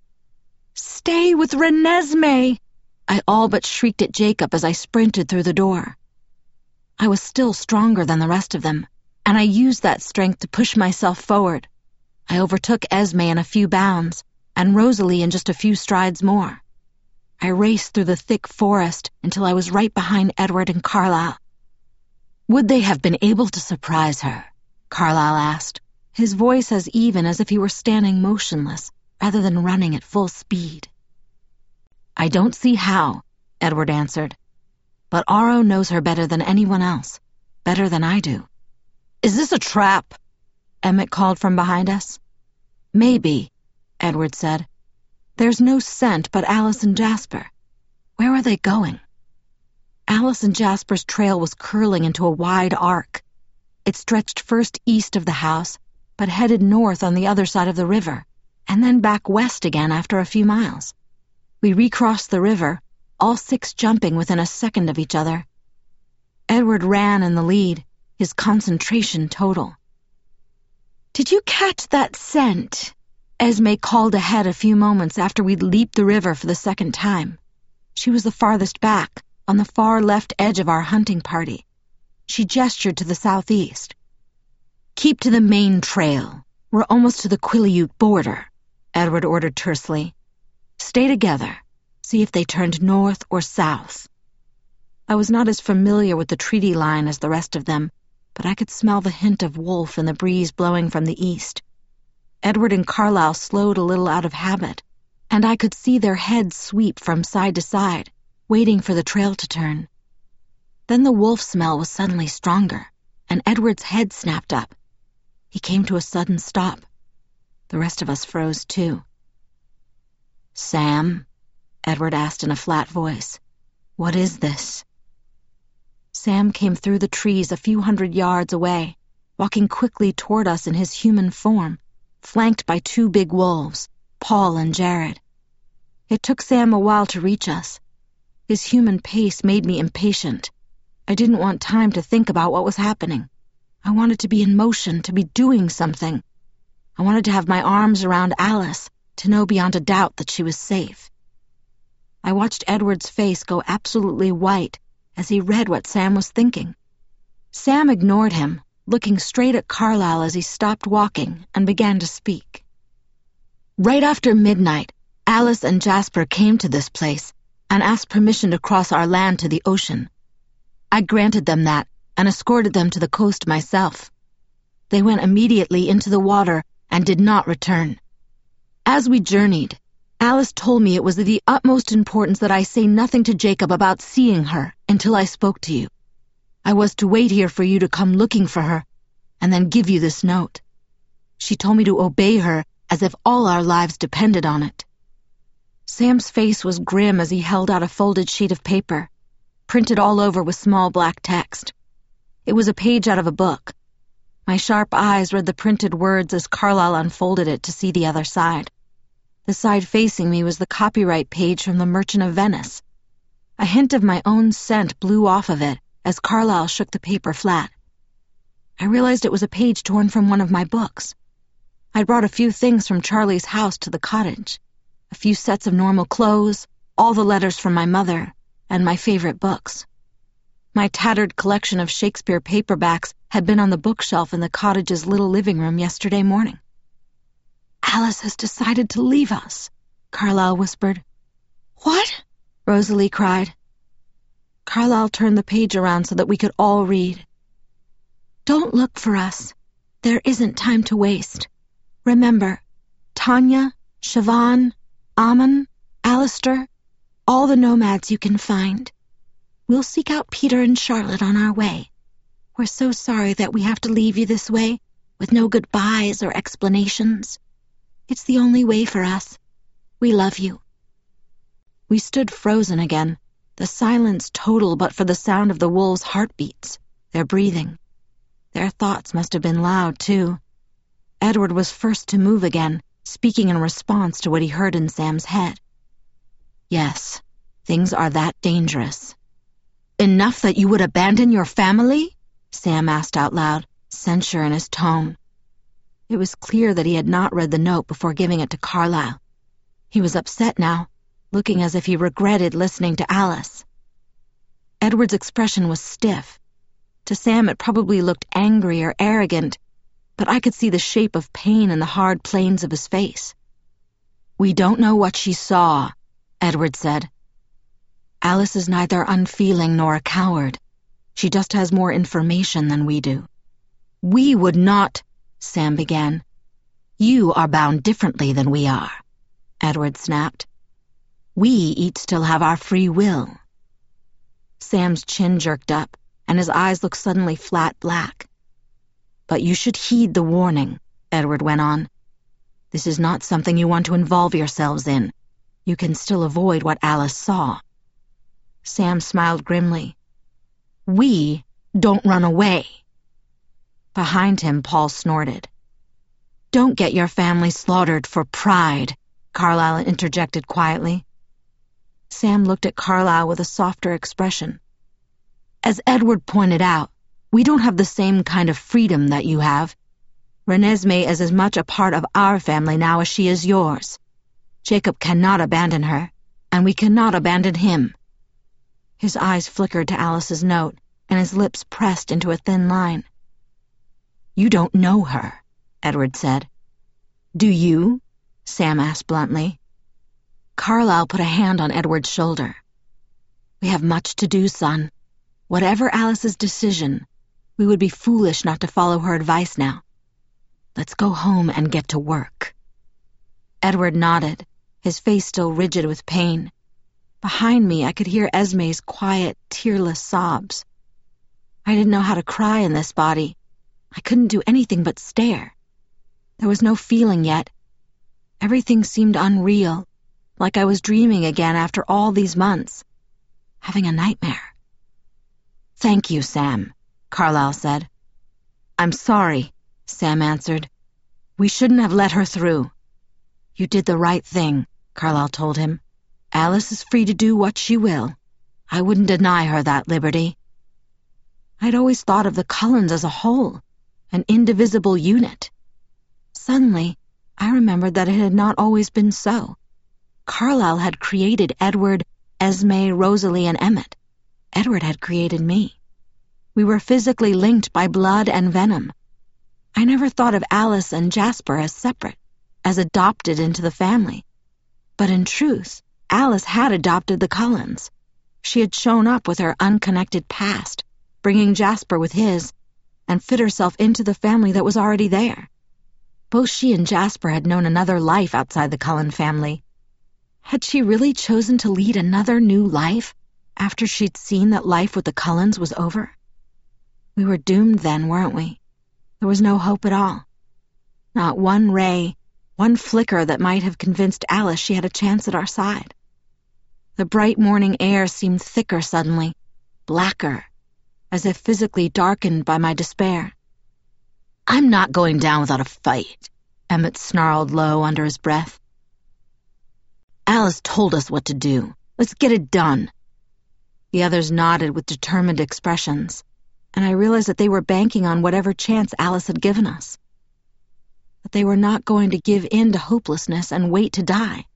Stay with Renesmee! I all but shrieked at Jacob as I sprinted through the door. I was still stronger than the rest of them, and I used that strength to push myself forward. I overtook Esme in a few bounds, and Rosalie in just a few strides more. I raced through the thick forest until I was right behind Edward and Carlyle. Would they have been able to surprise her? Carlyle asked, his voice as even as if he were standing motionless, rather than running at full speed. I don't see how, Edward answered. But Aro knows her better than anyone else, better than I do. Is this a trap? Emmett called from behind us. Maybe, Edward said. There's no scent but Alice and Jasper. Where are they going? Alice and Jasper's trail was curling into a wide arc. It stretched first east of the house, but headed north on the other side of the river, and then back west again after a few miles. We recrossed the river, all 6 jumping within a second of each other. Edward ran in the lead, his concentration total. "Did you catch that scent?" Esme called ahead a few moments after we'd leaped the river for the second time. She was the farthest back, on the far left edge of our hunting party. She gestured to the southeast. "Keep to the main trail. We're almost to the Quileute border," Edward ordered tersely. "Stay together. See if they turned north or south." I was not as familiar with the treaty line as the rest of them, but I could smell the hint of wolf in the breeze blowing from the east. Edward and Carlyle slowed a little out of habit, and I could see their heads sweep from side to side, waiting for the trail to turn. Then the wolf smell was suddenly stronger, and Edward's head snapped up. He came to a sudden stop. The rest of us froze too. "Sam?" Edward asked in a flat voice. "What is this?" Sam came through the trees a few hundred yards away, walking quickly toward us in his human form, flanked by 2 big wolves, Paul and Jared. It took Sam a while to reach us. His human pace made me impatient. I didn't want time to think about what was happening. I wanted to be in motion, to be doing something. I wanted to have my arms around Alice, to know beyond a doubt that she was safe. I watched Edward's face go absolutely white as he read what Sam was thinking. Sam ignored him, looking straight at Carlyle as he stopped walking and began to speak. "Right after midnight, Alice and Jasper came to this place and asked permission to cross our land to the ocean. I granted them that and escorted them to the coast myself. They went immediately into the water and did not return. As we journeyed, Alice told me it was of the utmost importance that I say nothing to Jacob about seeing her until I spoke to you. I was to wait here for you to come looking for her, and then give you this note. She told me to obey her as if all our lives depended on it." Sam's face was grim as he held out a folded sheet of paper, printed all over with small black text. It was a page out of a book. My sharp eyes read the printed words as Carlyle unfolded it to see the other side. The side facing me was the copyright page from The Merchant of Venice. A hint of my own scent blew off of it as Carlyle shook the paper flat. I realized it was a page torn from one of my books. I'd brought a few things from Charlie's house to the cottage. A few sets of normal clothes, all the letters from my mother, and my favorite books. My tattered collection of Shakespeare paperbacks had been on the bookshelf in the cottage's little living room yesterday morning. "Alice has decided to leave us," Carlyle whispered. "What?" Rosalie cried. Carlyle turned the page around so that we could all read. "Don't look for us. There isn't time to waste. Remember, Tanya, Siobhan, Amon, Alistair, all the nomads you can find. We'll seek out Peter and Charlotte on our way. We're so sorry that we have to leave you this way, with no goodbyes or explanations. It's the only way for us. We love you." We stood frozen again, the silence total but for the sound of the wolves' heartbeats, their breathing. Their thoughts must have been loud, too. Edward was first to move again, speaking in response to what he heard in Sam's head. "Yes, things are that dangerous." "Enough that you would abandon your family?" Sam asked out loud, censure in his tone. It was clear that he had not read the note before giving it to Carlyle. He was upset now, looking as if he regretted listening to Alice. Edward's expression was stiff. To Sam it probably looked angry or arrogant, but I could see the shape of pain in the hard planes of his face. "We don't know what she saw," Edward said. "Alice is neither unfeeling nor a coward. She just has more information than we do." "We would not," Sam began. "You are bound differently than we are," Edward snapped. "We each still have our free will." Sam's chin jerked up, and his eyes looked suddenly flat black. "But you should heed the warning," Edward went on. "This is not something you want to involve yourselves in. You can still avoid what Alice saw." Sam smiled grimly. "We don't run away." Behind him, Paul snorted. "Don't get your family slaughtered for pride," Carlyle interjected quietly. Sam looked at Carlyle with a softer expression. "As Edward pointed out, we don't have the same kind of freedom that you have. Renesmee is as much a part of our family now as she is yours. Jacob cannot abandon her, and we cannot abandon him." His eyes flickered to Alice's note, and his lips pressed into a thin line. "You don't know her," Edward said. "Do you?" Sam asked bluntly. Carlyle put a hand on Edward's shoulder. "We have much to do, son. Whatever Alice's decision, we would be foolish not to follow her advice now. Let's go home and get to work." Edward nodded, his face still rigid with pain. Behind me, I could hear Esme's quiet, tearless sobs. I didn't know how to cry in this body. I couldn't do anything but stare. There was no feeling yet. Everything seemed unreal, like I was dreaming again after all these months, having a nightmare. "Thank you, Sam," Carlyle said. "I'm sorry," Sam answered. "We shouldn't have let her through." "You did the right thing," Carlyle told him. "Alice is free to do what she will. I wouldn't deny her that liberty." I'd always thought of the Cullens as a whole, an indivisible unit. Suddenly, I remembered that it had not always been so. Carlyle had created Edward, Esme, Rosalie, and Emmett. Edward had created me. We were physically linked by blood and venom. I never thought of Alice and Jasper as separate, as adopted into the family. But in truth, Alice had adopted the Cullens. She had shown up with her unconnected past, bringing Jasper with his, and fit herself into the family that was already there. Both she and Jasper had known another life outside the Cullen family. Had she really chosen to lead another new life after she'd seen that life with the Cullens was over? We were doomed then, weren't we? There was no hope at all. Not one ray, one flicker that might have convinced Alice she had a chance at our side. The bright morning air seemed thicker suddenly, blacker, as if physically darkened by my despair. "I'm not going down without a fight," Emmett snarled low under his breath. "Alice told us what to do. Let's get it done." The others nodded with determined expressions, and I realized that they were banking on whatever chance Alice had given us. But they were not going to give in to hopelessness and wait to die.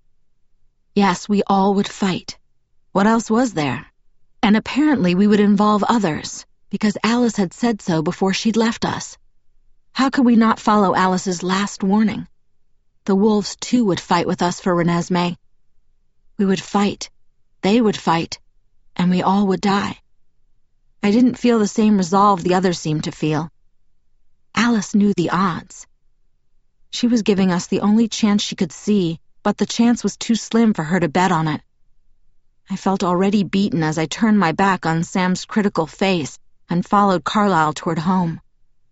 Yes, we all would fight. What else was there? And apparently we would involve others, because Alice had said so before she'd left us. How could we not follow Alice's last warning? The wolves, too, would fight with us for Renesmee. We would fight, they would fight, and we all would die. I didn't feel the same resolve the others seemed to feel. Alice knew the odds. She was giving us the only chance she could see, but the chance was too slim for her to bet on it. I felt already beaten as I turned my back on Sam's critical face and followed Carlyle toward home.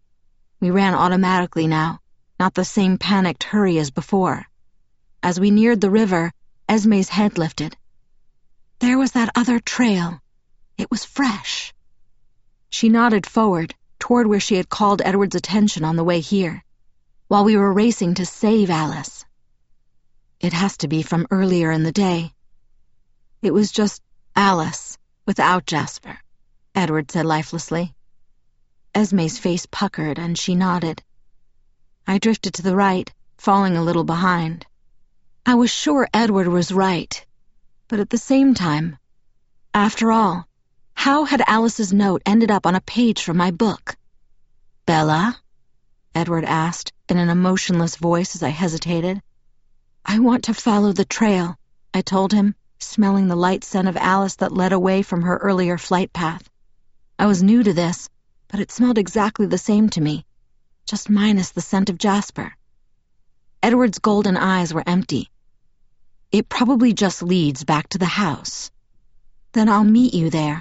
We ran automatically now, not the same panicked hurry as before. As we neared the river, Esme's head lifted. There was that other trail. It was fresh. She nodded forward, toward where she had called Edward's attention on the way here, while we were racing to save Alice. It has to be from earlier in the day. It was just Alice, without Jasper, Edward said lifelessly. Esme's face puckered, and she nodded. I drifted to the right, falling a little behind. I was sure Edward was right, but at the same time, after all, how had Alice's note ended up on a page from my book? "Bella?" Edward asked in an emotionless voice as I hesitated. "I want to follow the trail," I told him, smelling the light scent of Alice that led away from her earlier flight path. I was new to this, but it smelled exactly the same to me, just minus the scent of Jasper. Edward's golden eyes were empty. "It probably just leads back to the house. Then I'll meet you there."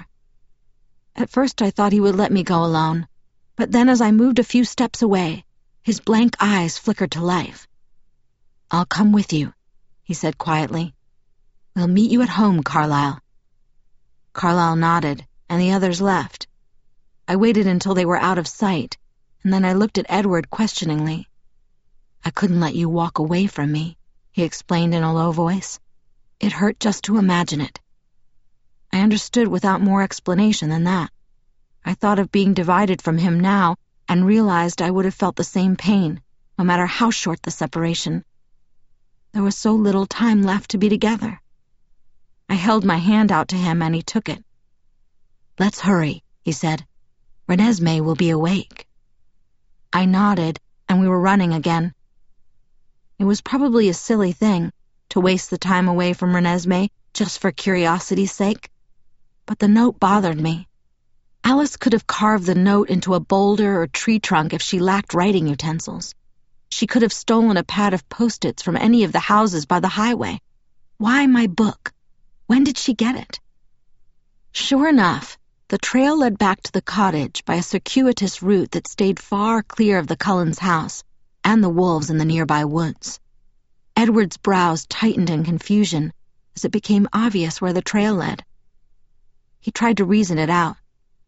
At first I thought he would let me go alone, but then as I moved a few steps away, his blank eyes flickered to life. "I'll come with you," he said quietly. "We'll meet you at home, Carlyle." Carlyle nodded, and the others left. I waited until they were out of sight, and then I looked at Edward questioningly. "I couldn't let you walk away from me," he explained in a low voice. "It hurt just to imagine it." I understood without more explanation than that. I thought of being divided from him now and realized I would have felt the same pain, no matter how short the separation. There was so little time left to be together. I held my hand out to him and he took it. "Let's hurry," he said. "Renesmee will be awake." I nodded, and we were running again. It was probably a silly thing to waste the time away from Renesmee just for curiosity's sake, but the note bothered me. Alice could have carved the note into a boulder or tree trunk if she lacked writing utensils. She could have stolen a pad of Post-its from any of the houses by the highway. Why my book? When did she get it? Sure enough, the trail led back to the cottage by a circuitous route that stayed far clear of the Cullens' house and the wolves in the nearby woods. Edward's brows tightened in confusion as it became obvious where the trail led. He tried to reason it out.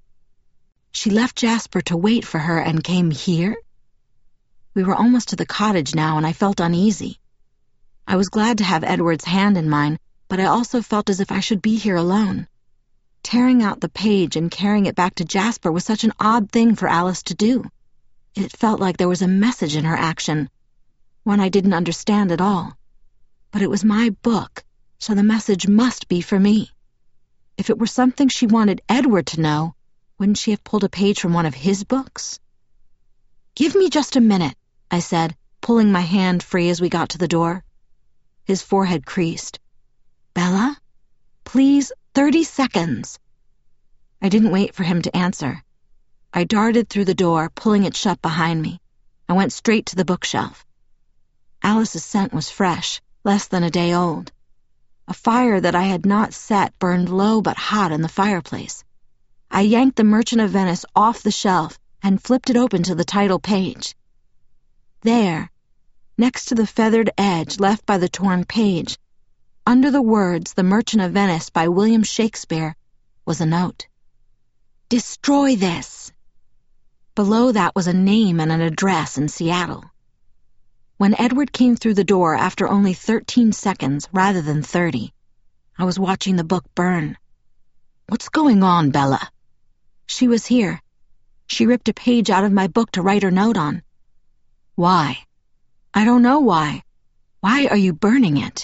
She left Jasper to wait for her and came here? We were almost to the cottage now, and I felt uneasy. I was glad to have Edward's hand in mine, but I also felt as if I should be here alone. Tearing out the page and carrying it back to Jasper was such an odd thing for Alice to do. It felt like there was a message in her action, one I didn't understand at all. But it was my book, so the message must be for me. If it were something she wanted Edward to know, wouldn't she have pulled a page from one of his books? "Give me just a minute," I said, pulling my hand free as we got to the door. His forehead creased. "Bella? Please, 30 seconds." I didn't wait for him to answer. I darted through the door, pulling it shut behind me. I went straight to the bookshelf. Alice's scent was fresh, less than a day old. A fire that I had not set burned low but hot in the fireplace. I yanked The Merchant of Venice off the shelf and flipped it open to the title page. There, next to the feathered edge left by the torn page, under the words "The Merchant of Venice" by William Shakespeare, was a note. "Destroy this." Below that was a name and an address in Seattle. When Edward came through the door after only 13 seconds rather than 30, I was watching the book burn. "What's going on, Bella?" She was here. She ripped a page out of my book to write her note on. "Why?" "I don't know why. Why are you burning it?"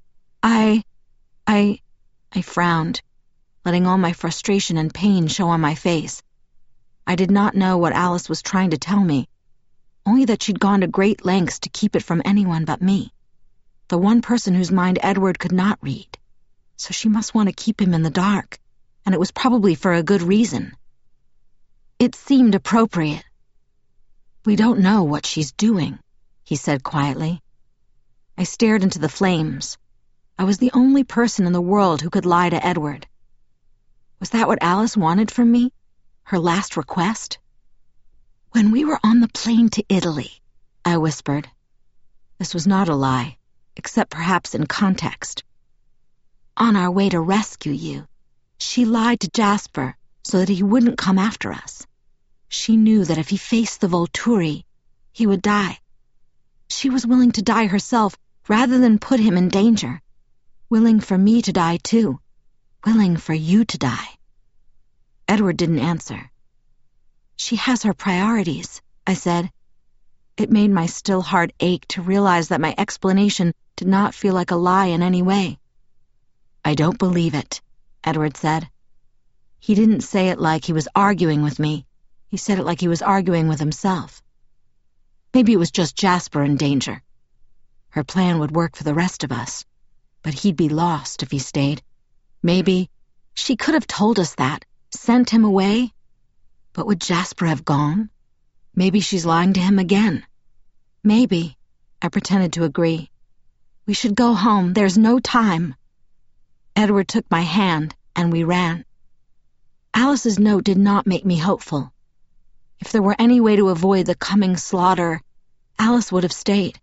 I frowned, letting all my frustration and pain show on my face. I did not know what Alice was trying to tell me, only that she'd gone to great lengths to keep it from anyone but me, the one person whose mind Edward could not read. So she must want to keep him in the dark, and it was probably for a good reason. It seemed appropriate. "We don't know what she's doing," he said quietly. I stared into the flames. I was the only person in the world who could lie to Edward. Was that what Alice wanted from me? Her last request? "When we were on the plane to Italy," I whispered. This was not a lie, except perhaps in context. "On our way to rescue you, she lied to Jasper so that he wouldn't come after us. She knew that if he faced the Volturi, he would die. She was willing to die herself rather than put him in danger. Willing for me to die too. Willing for you to die." Edward didn't answer. "She has her priorities," I said. It made my still heart ache to realize that my explanation did not feel like a lie in any way. "I don't believe it," Edward said. He didn't say it like he was arguing with me. He said it like he was arguing with himself. Maybe it was just Jasper in danger. Her plan would work for the rest of us, but he'd be lost if he stayed. Maybe she could have told us that, sent him away. But would Jasper have gone? Maybe she's lying to him again. Maybe, I pretended to agree. "We should go home. There's no time." Edward took my hand, and we ran. Alice's note did not make me hopeful. If there were any way to avoid the coming slaughter, Alice would have stayed.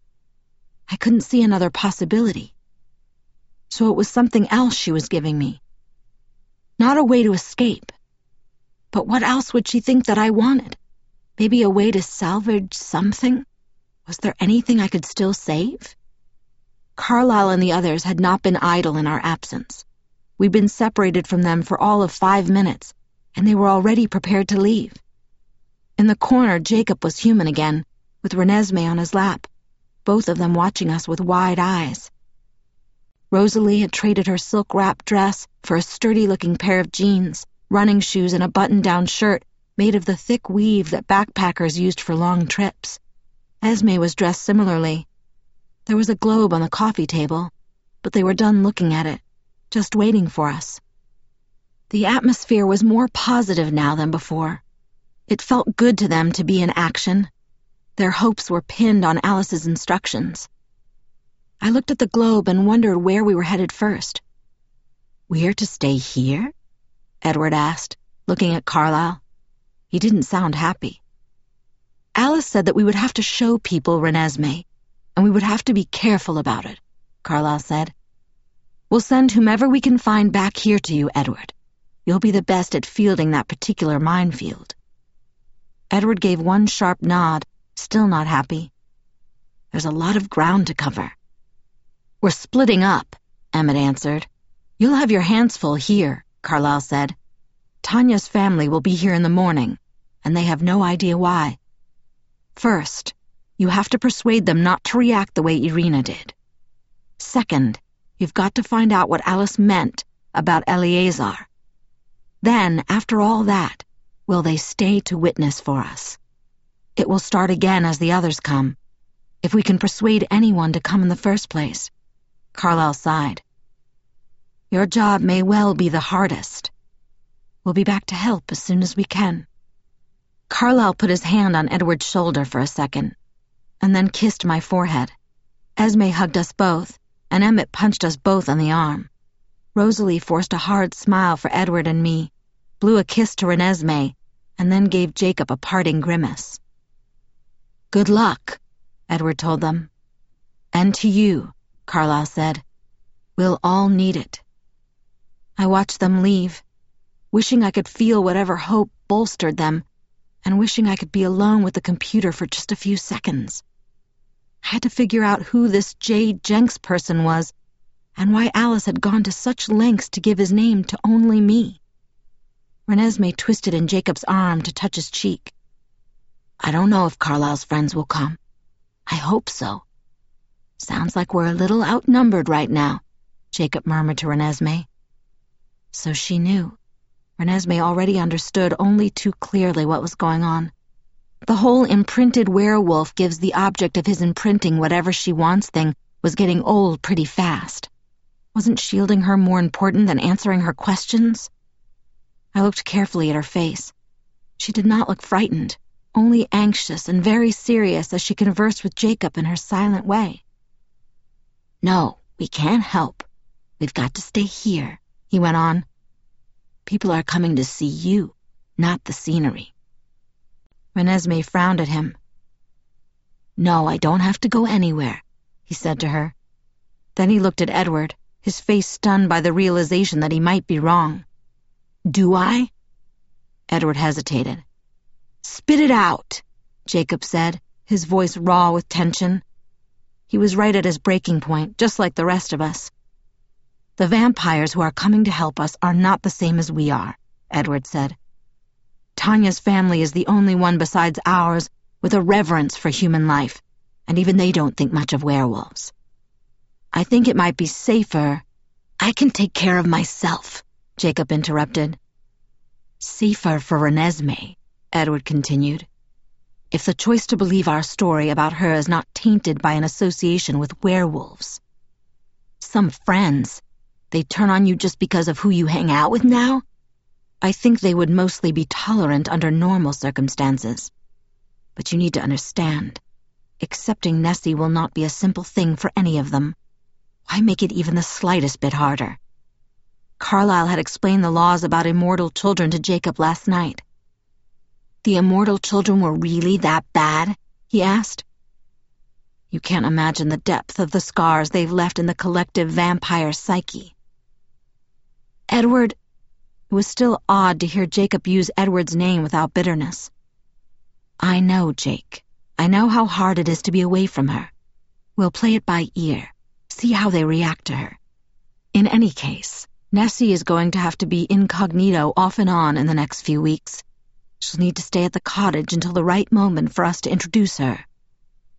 I couldn't see another possibility. So it was something else she was giving me. Not a way to escape. But what else would she think that I wanted? Maybe a way to salvage something? Was there anything I could still save? Carlyle and the others had not been idle in our absence. We'd been separated from them for all of 5 minutes, and they were already prepared to leave. In the corner, Jacob was human again, with Renesmee on his lap, both of them watching us with wide eyes. Rosalie had traded her silk-wrapped dress for a sturdy-looking pair of jeans, running shoes, and a button-down shirt made of the thick weave that backpackers used for long trips. Esme was dressed similarly. There was a globe on the coffee table, but they were done looking at it, just waiting for us. The atmosphere was more positive now than before. It felt good to them to be in action. Their hopes were pinned on Alice's instructions. I looked at the globe and wondered where we were headed first. "We're to stay here?" Edward asked, looking at Carlyle. He didn't sound happy. "Alice said that we would have to show people Renesmee, and we would have to be careful about it," Carlyle said. "We'll send whomever we can find back here to you, Edward. You'll be the best at fielding that particular minefield." Edward gave one sharp nod, still not happy. "There's a lot of ground to cover." "We're splitting up," Emmett answered. "You'll have your hands full here," Carlyle said. "Tanya's family will be here in the morning, and they have no idea why. First, you have to persuade them not to react the way Irina did. Second, you've got to find out what Alice meant about Eleazar. Then, after all that, will they stay to witness for us? It will start again as the others come, if we can persuade anyone to come in the first place." Carlyle sighed. "Your job may well be the hardest. We'll be back to help as soon as we can." Carlyle put his hand on Edward's shoulder for a second, and then kissed my forehead. Esme hugged us both, and Emmett punched us both on the arm. Rosalie forced a hard smile for Edward and me, blew a kiss to Renesmee, and then gave Jacob a parting grimace. "Good luck," Edward told them. "And to you," Carlyle said. "We'll all need it." I watched them leave, wishing I could feel whatever hope bolstered them, and wishing I could be alone with the computer for just a few seconds. I had to figure out who this J. Jenks person was, and why Alice had gone to such lengths to give his name to only me. Renesmee twisted in Jacob's arm to touch his cheek. "I don't know if Carlyle's friends will come. I hope so. Sounds like we're a little outnumbered right now," Jacob murmured to Renesmee. So she knew. Renesmee already understood only too clearly what was going on. The whole imprinted werewolf gives the object of his imprinting whatever she wants thing was getting old pretty fast. Wasn't shielding her more important than answering her questions? I looked carefully at her face. She did not look frightened, only anxious and very serious as she conversed with Jacob in her silent way. "No, we can't help. We've got to stay here," he went on. "People are coming to see you, not the scenery." Renesmee frowned at him. "No, I don't have to go anywhere," he said to her. Then he looked at Edward, his face stunned by the realization that he might be wrong. "Do I?" Edward hesitated. "Spit it out," Jacob said, his voice raw with tension. He was right at his breaking point, just like the rest of us. "The vampires who are coming to help us are not the same as we are," Edward said. "Tanya's family is the only one besides ours with a reverence for human life, and even they don't think much of werewolves. I think it might be safer—" "I can take care of myself," Jacob interrupted. "Safer for Renesmee," Edward continued. "If the choice to believe our story about her is not tainted by an association with werewolves. Some friends, they turn on you just because of who you hang out with now? I think they would mostly be tolerant under normal circumstances. But you need to understand, accepting Nessie will not be a simple thing for any of them. Why make it even the slightest bit harder?" Carlyle had explained the laws about immortal children to Jacob last night. "The immortal children were really that bad?" he asked. "You can't imagine the depth of the scars they've left in the collective vampire psyche." Edward... It was still odd to hear Jacob use Edward's name without bitterness. "I know, Jake. I know how hard it is to be away from her. We'll play it by ear, see how they react to her. In any case, Nessie is going to have to be incognito off and on in the next few weeks. She'll need to stay at the cottage until the right moment for us to introduce her.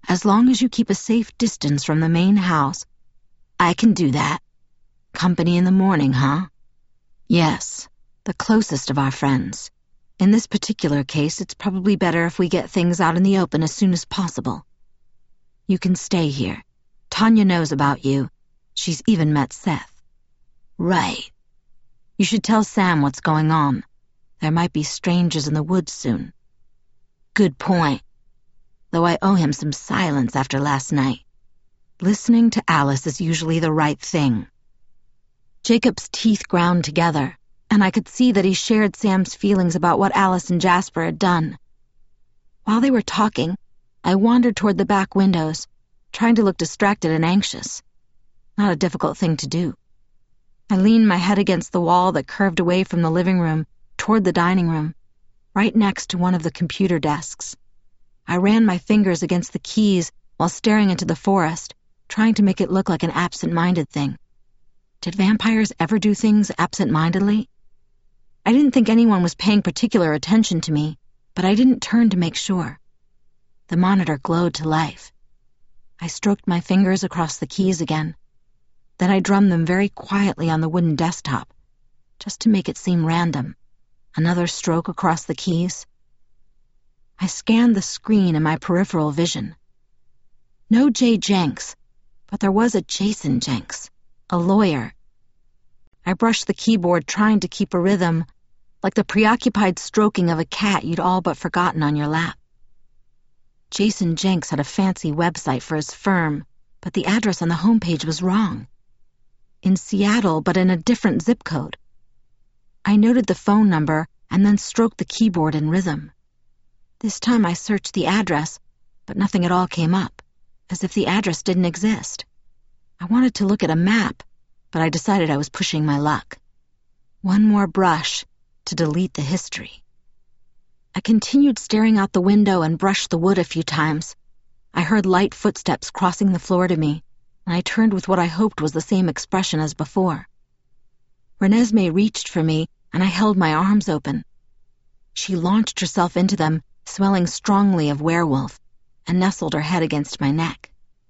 As long as you keep a safe distance from the main house. I can do that. Company in the morning, huh? Yes, the closest of our friends. In this particular case, it's probably better if we get things out in the open as soon as possible. You can stay here. Tanya knows about you. She's even met Seth. Right. You should tell Sam what's going on. There might be strangers in the woods soon. Good point. Though I owe him some silence after last night. Listening to Alice is usually the right thing. Jacob's teeth ground together, and I could see that he shared Sam's feelings about what Alice and Jasper had done. While they were talking, I wandered toward the back windows, trying to look distracted and anxious. Not a difficult thing to do. I leaned my head against the wall that curved away from the living room toward the dining room, right next to one of the computer desks. I ran my fingers against the keys while staring into the forest, trying to make it look like an absent-minded thing. Did vampires ever do things absent-mindedly? I didn't think anyone was paying particular attention to me, but I didn't turn to make sure. The monitor glowed to life. I stroked my fingers across the keys again. Then I drummed them very quietly on the wooden desktop, just to make it seem random. Another stroke across the keys. I scanned the screen in my peripheral vision. No Jay Jenks, but there was a Jason Jenks, a lawyer. I brushed the keyboard trying to keep a rhythm, like the preoccupied stroking of a cat you'd all but forgotten on your lap. Jason Jenks had a fancy website for his firm, but the address on the homepage was wrong. In Seattle, but in a different zip code. I noted the phone number and then stroked the keyboard in rhythm. This time I searched the address, but nothing at all came up, as if the address didn't exist. I wanted to look at a map, but I decided I was pushing my luck. One more brush to delete the history. I continued staring out the window and brushed the wood a few times. I heard light footsteps crossing the floor to me, and I turned with what I hoped was the same expression as before. Renesmee reached for me, and I held my arms open. She launched herself into them, smelling strongly of werewolf, and nestled her head against my neck.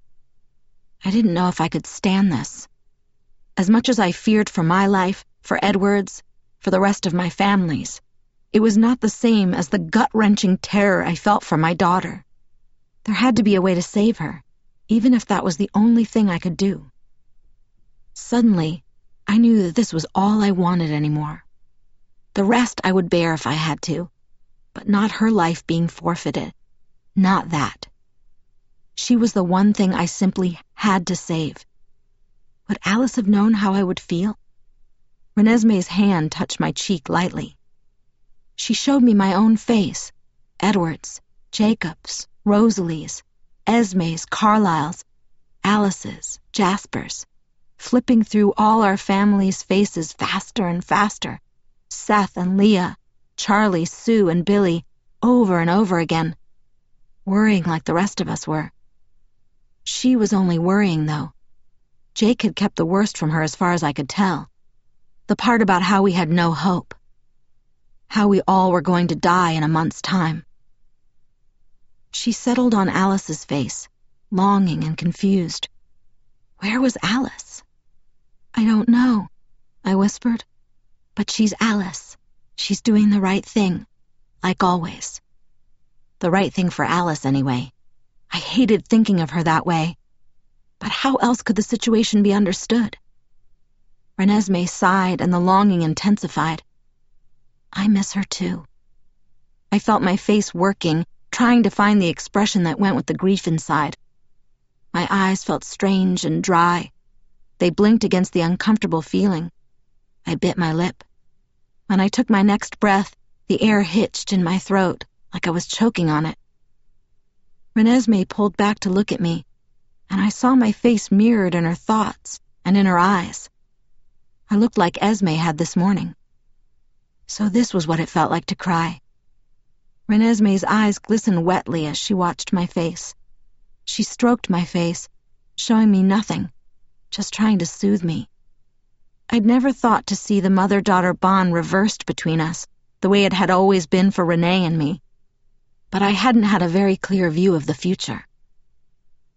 I didn't know if I could stand this. As much as I feared for my life, for Edward's, for the rest of my family's, it was not the same as the gut-wrenching terror I felt for my daughter. There had to be a way to save her, even if that was the only thing I could do. Suddenly, I knew that this was all I wanted anymore. The rest I would bear if I had to, but not her life being forfeited. Not that. She was the one thing I simply had to save. Would Alice have known how I would feel? Renesmee's hand touched my cheek lightly. She showed me my own face, Edward's, Jacob's, Rosalie's, Esme's, Carlisle's, Alice's, Jasper's, flipping through all our family's faces faster and faster, Seth and Leah, Charlie, Sue, and Billy, over and over again, worrying like the rest of us were. She was only worrying, though. Jake had kept the worst from her as far as I could tell. The part about how we had no hope. How we all were going to die in a month's time. She settled on Alice's face, longing and confused. Where was Alice? I don't know, I whispered. But she's Alice. She's doing the right thing, like always. The right thing for Alice, anyway. I hated thinking of her that way. But how else could the situation be understood? Renesmee sighed and the longing intensified. I miss her too. I felt my face working, trying to find the expression that went with the grief inside. My eyes felt strange and dry. They blinked against the uncomfortable feeling. I bit my lip. When I took my next breath, the air hitched in my throat, like I was choking on it. Renesmee pulled back to look at me, and I saw my face mirrored in her thoughts and in her eyes. I looked like Esme had this morning. So this was what it felt like to cry. Renesmee's eyes glistened wetly as she watched my face. She stroked my face, showing me nothing, just trying to soothe me. I'd never thought to see the mother-daughter bond reversed between us, the way it had always been for Renee and me. But I hadn't had a very clear view of the future.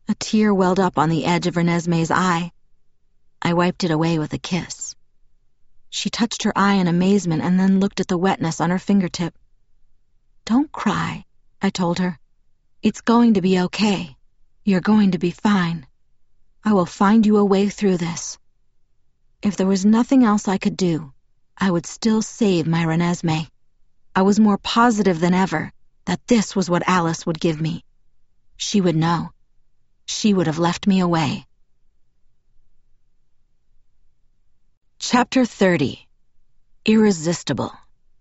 A tear welled up on the edge of Renesmee's eye. I wiped it away with a kiss. She touched her eye in amazement and then looked at the wetness on her fingertip. "Don't cry," I told her. "It's going to be okay. You're going to be fine. I will find you a way through this." If there was nothing else I could do, I would still save my Renesmee. I was more positive than ever that this was what Alice would give me. She would know. She would have left me away. Chapter 30. Irresistible.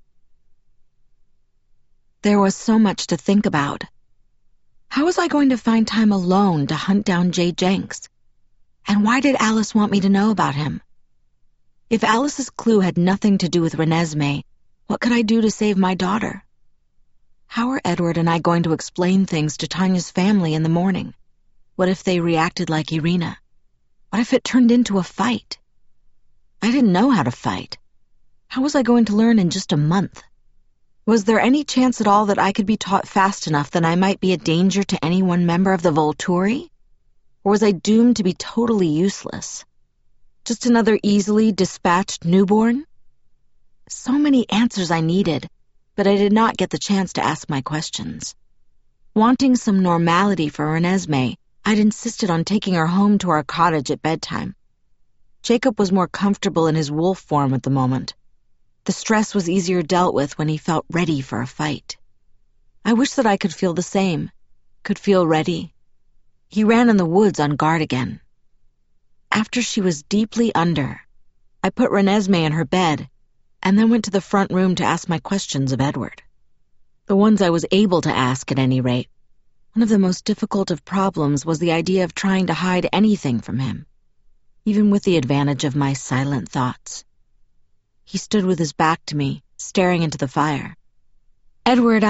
There was so much to think about. How was I going to find time alone to hunt down Jay Jenks? And why did Alice want me to know about him? If Alice's clue had nothing to do with Renesmee, what could I do to save my daughter? How are Edward and I going to explain things to Tanya's family in the morning? What if they reacted like Irina? What if it turned into a fight? I didn't know how to fight. How was I going to learn in just a month? Was there any chance at all that I could be taught fast enough that I might be a danger to any one member of the Volturi? Or was I doomed to be totally useless? Just another easily dispatched newborn? So many answers I needed, but I did not get the chance to ask my questions. Wanting some normality for Renesmee, I'd insisted on taking her home to our cottage at bedtime. Jacob was more comfortable in his wolf form at the moment. The stress was easier dealt with when he felt ready for a fight. I wish that I could feel the same, could feel ready. He ran in the woods on guard again. After she was deeply under, I put Renesmee in her bed and then went to the front room to ask my questions of Edward. The ones I was able to ask at any rate. One of the most difficult of problems was the idea of trying to hide anything from him, even with the advantage of my silent thoughts. He stood with his back to me, staring into the fire. "Edward,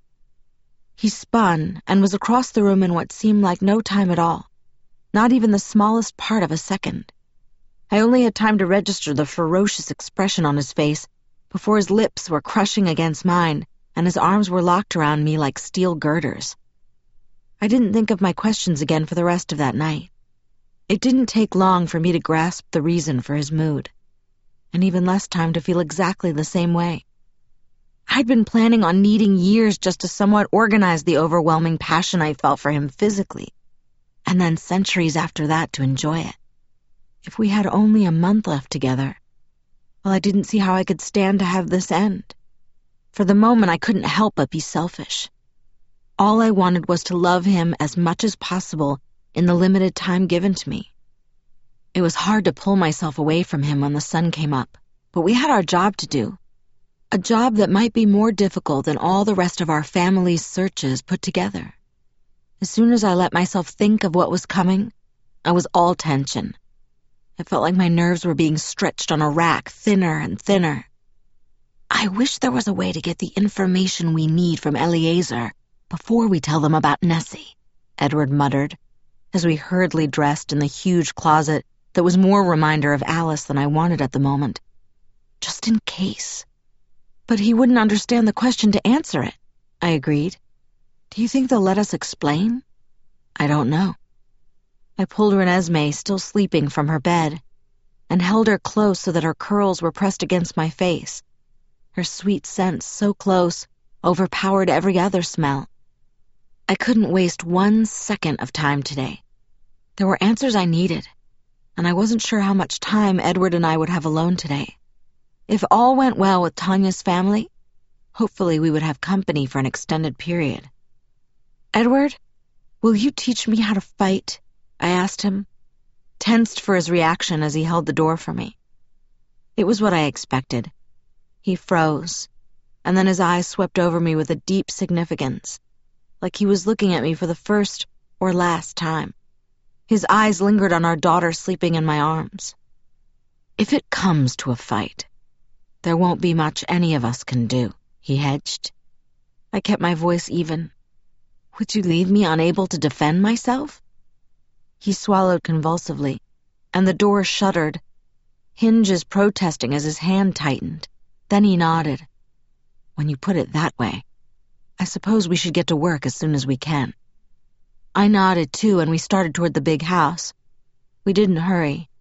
He spun and was across the room in what seemed like no time at all, not even the smallest part of a second. I only had time to register the ferocious expression on his face before his lips were crushing against mine and his arms were locked around me like steel girders. I didn't think of my questions again for the rest of that night. It didn't take long for me to grasp the reason for his mood, and even less time to feel exactly the same way. I'd been planning on needing years just to somewhat organize the overwhelming passion I felt for him physically, and then centuries after that to enjoy it. If we had only a month left together, well, I didn't see how I could stand to have this end. For the moment, I couldn't help but be selfish. All I wanted was to love him as much as possible in the limited time given to me. It was hard to pull myself away from him when the sun came up, but we had our job to do. A job that might be more difficult than all the rest of our family's searches put together. As soon as I let myself think of what was coming, I was all tension. It felt like my nerves were being stretched on a rack, thinner and thinner. I wish there was a way to get the information we need from Eliezer before we tell them about Nessie, Edward muttered, as we hurriedly dressed in the huge closet that was more a reminder of Alice than I wanted at the moment. Just in case. But he wouldn't understand the question to answer it, I agreed. Do you think they'll let us explain? I don't know. I pulled Renesmee, still sleeping, from her bed, and held her close so that her curls were pressed against my face. Her sweet scent, so close, overpowered every other smell. I couldn't waste 1 second of time today. There were answers I needed, and I wasn't sure how much time Edward and I would have alone today. If all went well with Tanya's family, hopefully we would have company for an extended period. "Edward, will you teach me how to fight?" I asked him, tensed for his reaction as he held the door for me. It was what I expected. He froze, and then his eyes swept over me with a deep significance, like he was looking at me for the first or last time. His eyes lingered on our daughter sleeping in my arms. "If it comes to a fight, there won't be much any of us can do," he hedged. I kept my voice even. "Would you leave me unable to defend myself?" He swallowed convulsively, and the door shuddered, hinges protesting as his hand tightened. Then he nodded. "When you put it that way, I suppose we should get to work as soon as we can." I nodded too, and we started toward the big house. We didn't hurry.